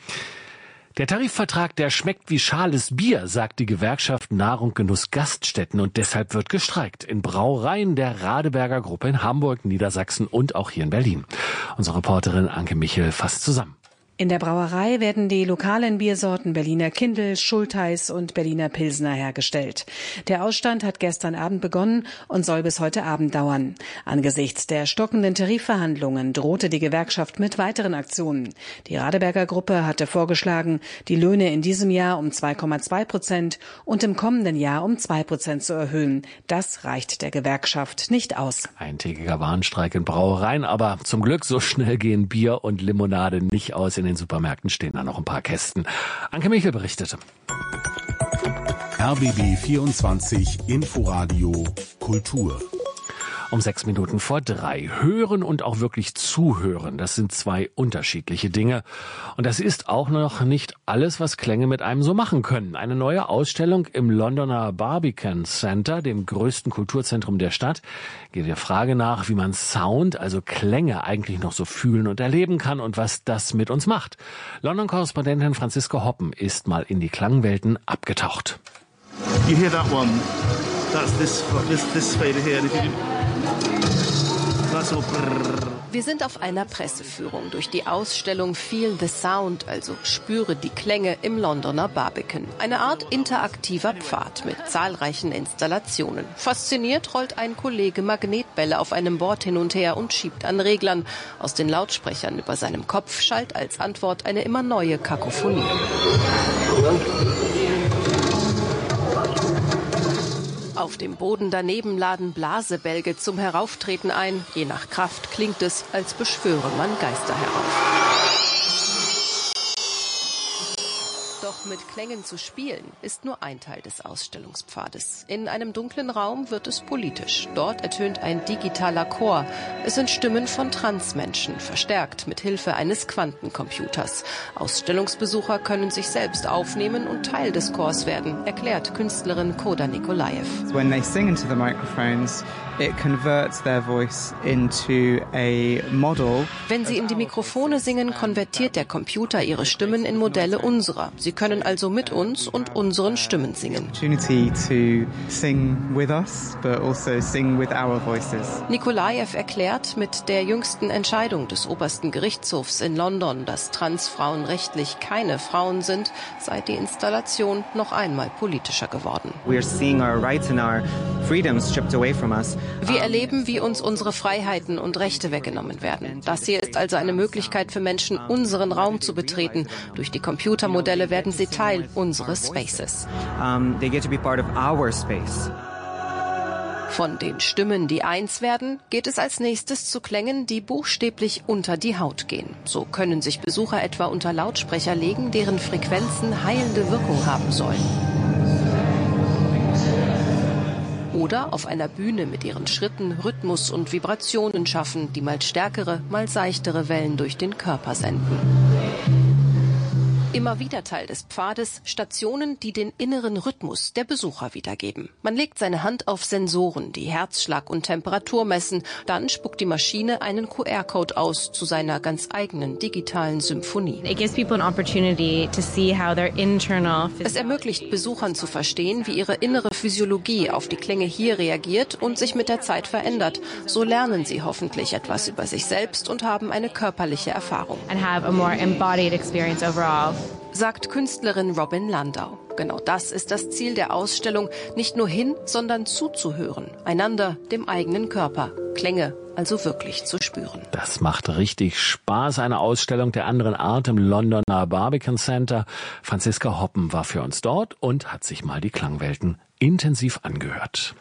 Der Tarifvertrag, der schmeckt wie schales Bier, sagt die Gewerkschaft Nahrung Genuss Gaststätten und deshalb wird gestreikt in Brauereien der Radeberger Gruppe in Hamburg, Niedersachsen und auch hier in Berlin. Unsere Reporterin Anke Michel fasst zusammen. In der Brauerei werden die lokalen Biersorten Berliner Kindl, Schultheiß und Berliner Pilsner hergestellt. Der Ausstand hat gestern Abend begonnen und soll bis heute Abend dauern. Angesichts der stockenden Tarifverhandlungen drohte die Gewerkschaft mit weiteren Aktionen. Die Radeberger Gruppe hatte vorgeschlagen, die Löhne in diesem Jahr um zwei Komma zwei Prozent und im kommenden Jahr um zwei Prozent zu erhöhen. Das reicht der Gewerkschaft nicht aus. Eintägiger Warnstreik in Brauereien, aber zum Glück so schnell gehen Bier und Limonade nicht aus. In den Supermärkten stehen da noch ein paar Kästen. Anke Michel berichtete. R B B vierundzwanzig Inforadio Kultur. Um sechs Minuten vor drei. Hören und auch wirklich zuhören, das sind zwei unterschiedliche Dinge. Und das ist auch noch nicht alles, was Klänge mit einem so machen können. Eine neue Ausstellung im Londoner Barbican Centre, dem größten Kulturzentrum der Stadt, geht der Frage nach, wie man Sound, also Klänge, eigentlich noch so fühlen und erleben kann und was das mit uns macht. London-Korrespondentin Franziska Hoppen ist mal in die Klangwelten abgetaucht. You hear that one? That's this, this, this fader here. And if you Wir sind auf einer Presseführung durch die Ausstellung Feel the Sound, also spüre die Klänge im Londoner Barbican. Eine Art interaktiver Pfad mit zahlreichen Installationen. Fasziniert rollt ein Kollege Magnetbälle auf einem Board hin und her und schiebt an Reglern. Aus den Lautsprechern über seinem Kopf schallt als Antwort eine immer neue Kakophonie. Auf dem Boden daneben laden Blasebälge zum Herauftreten ein. Je nach Kraft klingt es, als beschwöre man Geister herauf. Doch mit Klängen zu spielen, ist nur ein Teil des Ausstellungspfades. In einem dunklen Raum wird es politisch. Dort ertönt ein digitaler Chor. Es sind Stimmen von Transmenschen, verstärkt mit Hilfe eines Quantencomputers. Ausstellungsbesucher können sich selbst aufnehmen und Teil des Chors werden, erklärt Künstlerin Koda Nikolaev. When they sing into the microphones, it converts their voice into a model. Wenn sie in die Mikrofone singen, konvertiert der Computer ihre Stimmen in Modelle unserer. Sie können also mit uns und unseren Stimmen singen. Opportunity to sing with us, but also sing with our voices. Nikolaev erklärt, mit der jüngsten Entscheidung des obersten Gerichtshofs in London, dass Transfrauen rechtlich keine Frauen sind, sei die Installation noch einmal politischer geworden. We are seeing our rights and our freedoms stripped away from us. Wir erleben, wie uns unsere Freiheiten und Rechte weggenommen werden. Das hier ist also eine Möglichkeit für Menschen, unseren Raum zu betreten. Durch die Computermodelle werden sie Teil unseres Spaces. Um, they get to be part of our space. Von den Stimmen, die eins werden, geht es als nächstes zu Klängen, die buchstäblich unter die Haut gehen. So können sich Besucher etwa unter Lautsprecher legen, deren Frequenzen heilende Wirkung haben sollen. Oder auf einer Bühne mit ihren Schritten Rhythmus und Vibrationen schaffen, die mal stärkere, mal seichtere Wellen durch den Körper senden. Immer wieder Teil des Pfades, Stationen, die den inneren Rhythmus der Besucher wiedergeben. Man legt seine Hand auf Sensoren, die Herzschlag und Temperatur messen. Dann spuckt die Maschine einen Q R-Code aus zu seiner ganz eigenen digitalen Symphonie. Es ermöglicht Besuchern zu verstehen, wie ihre innere Physiologie auf die Klänge hier reagiert und sich mit der Zeit verändert. So lernen sie hoffentlich etwas über sich selbst und haben eine körperliche Erfahrung. And have a more embodied experience overall. Sagt Künstlerin Robin Landau. Genau das ist das Ziel der Ausstellung, nicht nur hin, sondern zuzuhören, einander, dem eigenen Körper, Klänge also wirklich zu spüren. Das macht richtig Spaß, eine Ausstellung der anderen Art im Londoner Barbican Centre. Franziska Hoppen war für uns dort und hat sich mal die Klangwelten intensiv angehört.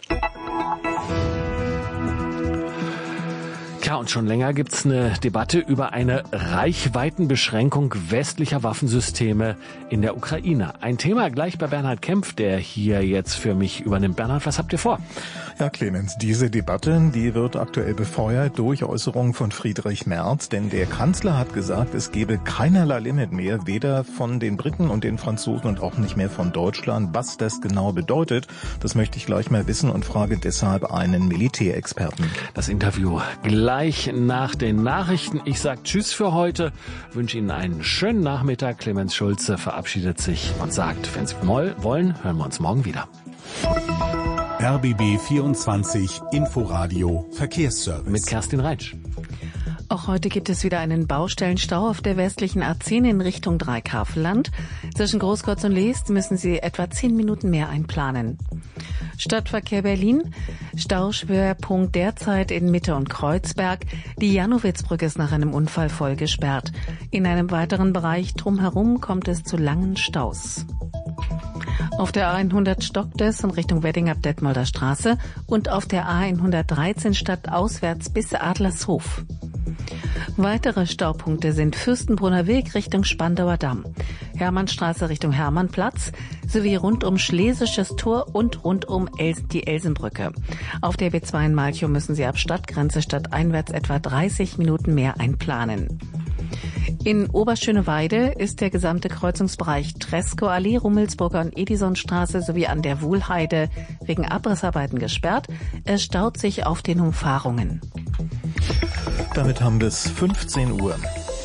Ja, und schon länger gibt's eine Debatte über eine Reichweitenbeschränkung westlicher Waffensysteme in der Ukraine. Ein Thema gleich bei Bernhard Kempf, der hier jetzt für mich übernimmt. Bernhard, was habt ihr vor? Ja, Clemens, diese Debatte, die wird aktuell befeuert durch Äußerungen von Friedrich Merz, denn der Kanzler hat gesagt, es gebe keinerlei Limit mehr, weder von den Briten und den Franzosen und auch nicht mehr von Deutschland. Was das genau bedeutet, das möchte ich gleich mal wissen und frage deshalb einen Militärexperten. Das Interview gleich nach den Nachrichten. Ich sage Tschüss für heute, wünsche Ihnen einen schönen Nachmittag. Clemens Schulze verabschiedet sich und sagt, wenn Sie wollen, hören wir uns morgen wieder. R B B vierundzwanzig Inforadio Verkehrsservice mit Kerstin Reitsch. Auch heute gibt es wieder einen Baustellenstau auf der westlichen A zehn in Richtung Dreikafelland. Zwischen Großkreuz und Leest müssen Sie etwa zehn Minuten mehr einplanen. Stadtverkehr Berlin. Stauschwerpunkt derzeit in Mitte und Kreuzberg. Die Janowitzbrücke ist nach einem Unfall voll gesperrt. In einem weiteren Bereich drumherum kommt es zu langen Staus. Auf der A hundert stockt es in Richtung Wedding ab Detmolder Straße und auf der A hundertdreizehn stadtauswärts bis Adlershof. Weitere Staupunkte sind Fürstenbrunner Weg Richtung Spandauer Damm, Hermannstraße Richtung Hermannplatz sowie rund um Schlesisches Tor und rund um Els- die Elsenbrücke. Auf der B zwei in Malchow müssen Sie ab Stadtgrenze stadteinwärts etwa dreißig Minuten mehr einplanen. In Oberschöneweide ist der gesamte Kreuzungsbereich Treskow-Allee, Rummelsburger und Edisonstraße sowie an der Wuhlheide wegen Abrissarbeiten gesperrt. Es staut sich auf den Umfahrungen. Damit haben wir es fünfzehn Uhr.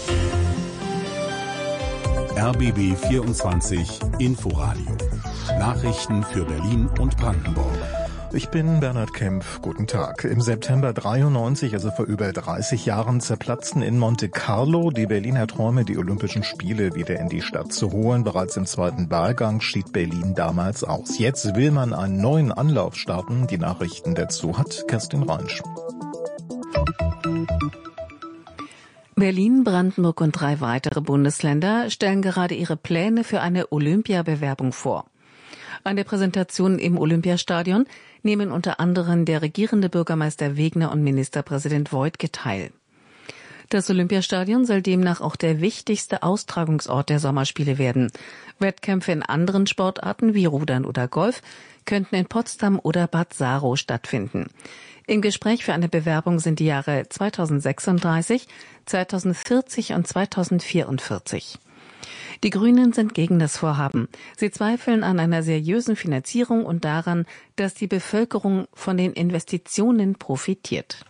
R B B vierundzwanzig Inforadio. Nachrichten für Berlin und Brandenburg. Ich bin Bernhard Kempf. Guten Tag. Im September dreiundneunzig, also vor über dreißig Jahren, zerplatzten in Monte Carlo die Berliner Träume, die Olympischen Spiele wieder in die Stadt zu holen. Bereits im zweiten Wahlgang schied Berlin damals aus. Jetzt will man einen neuen Anlauf starten. Die Nachrichten dazu hat Kerstin Reinsch. Berlin, Brandenburg und drei weitere Bundesländer stellen gerade ihre Pläne für eine Olympiabewerbung vor. An der Präsentation im Olympiastadion nehmen unter anderem der regierende Bürgermeister Wegner und Ministerpräsident Woidke teil. Das Olympiastadion soll demnach auch der wichtigste Austragungsort der Sommerspiele werden. Wettkämpfe in anderen Sportarten wie Rudern oder Golf könnten in Potsdam oder Bad Saro stattfinden. Im Gespräch für eine Bewerbung sind die Jahre zweitausendsechsunddreißig, zweitausendvierzig und zweitausendvierundvierzig. Die Grünen sind gegen das Vorhaben. Sie zweifeln an einer seriösen Finanzierung und daran, dass die Bevölkerung von den Investitionen profitiert.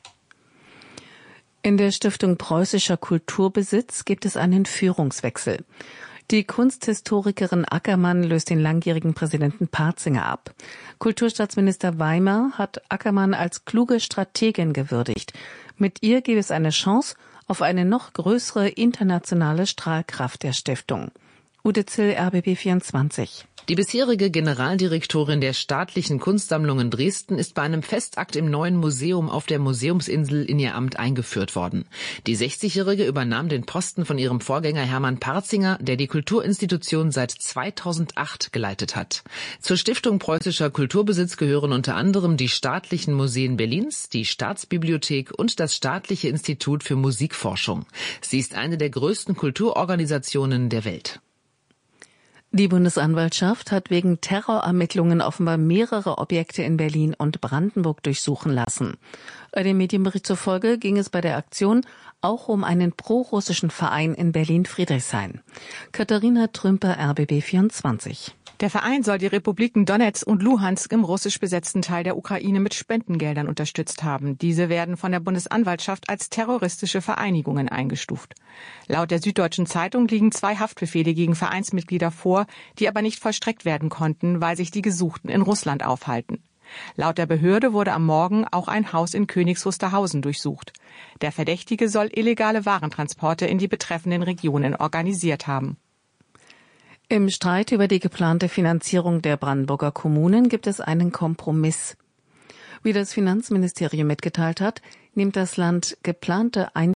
In der Stiftung Preußischer Kulturbesitz gibt es einen Führungswechsel. Die Kunsthistorikerin Ackermann löst den langjährigen Präsidenten Partzinger ab. Kulturstaatsminister Weimar hat Ackermann als kluge Strategin gewürdigt. Mit ihr gäbe es eine Chance auf eine noch größere internationale Strahlkraft der Stiftung. Ute Zill, R B B vierundzwanzig. Die bisherige Generaldirektorin der Staatlichen Kunstsammlungen Dresden ist bei einem Festakt im neuen Museum auf der Museumsinsel in ihr Amt eingeführt worden. Die sechzigjährige übernahm den Posten von ihrem Vorgänger Hermann Partzinger, der die Kulturinstitution seit zweitausendacht geleitet hat. Zur Stiftung Preußischer Kulturbesitz gehören unter anderem die staatlichen Museen Berlins, die Staatsbibliothek und das Staatliche Institut für Musikforschung. Sie ist eine der größten Kulturorganisationen der Welt. Die Bundesanwaltschaft hat wegen Terrorermittlungen offenbar mehrere Objekte in Berlin und Brandenburg durchsuchen lassen. Dem Medienbericht zufolge ging es bei der Aktion auch um einen prorussischen Verein in Berlin-Friedrichshain. Katharina Trümper, R B B vierundzwanzig. Der Verein soll die Republiken Donetsk und Luhansk im russisch besetzten Teil der Ukraine mit Spendengeldern unterstützt haben. Diese werden von der Bundesanwaltschaft als terroristische Vereinigungen eingestuft. Laut der Süddeutschen Zeitung liegen zwei Haftbefehle gegen Vereinsmitglieder vor, die aber nicht vollstreckt werden konnten, weil sich die Gesuchten in Russland aufhalten. Laut der Behörde wurde am Morgen auch ein Haus in Königs Wusterhausen durchsucht. Der Verdächtige soll illegale Warentransporte in die betreffenden Regionen organisiert haben. Im Streit über die geplante Finanzierung der Brandenburger Kommunen gibt es einen Kompromiss. Wie das Finanzministerium mitgeteilt hat, nimmt das Land geplante Ein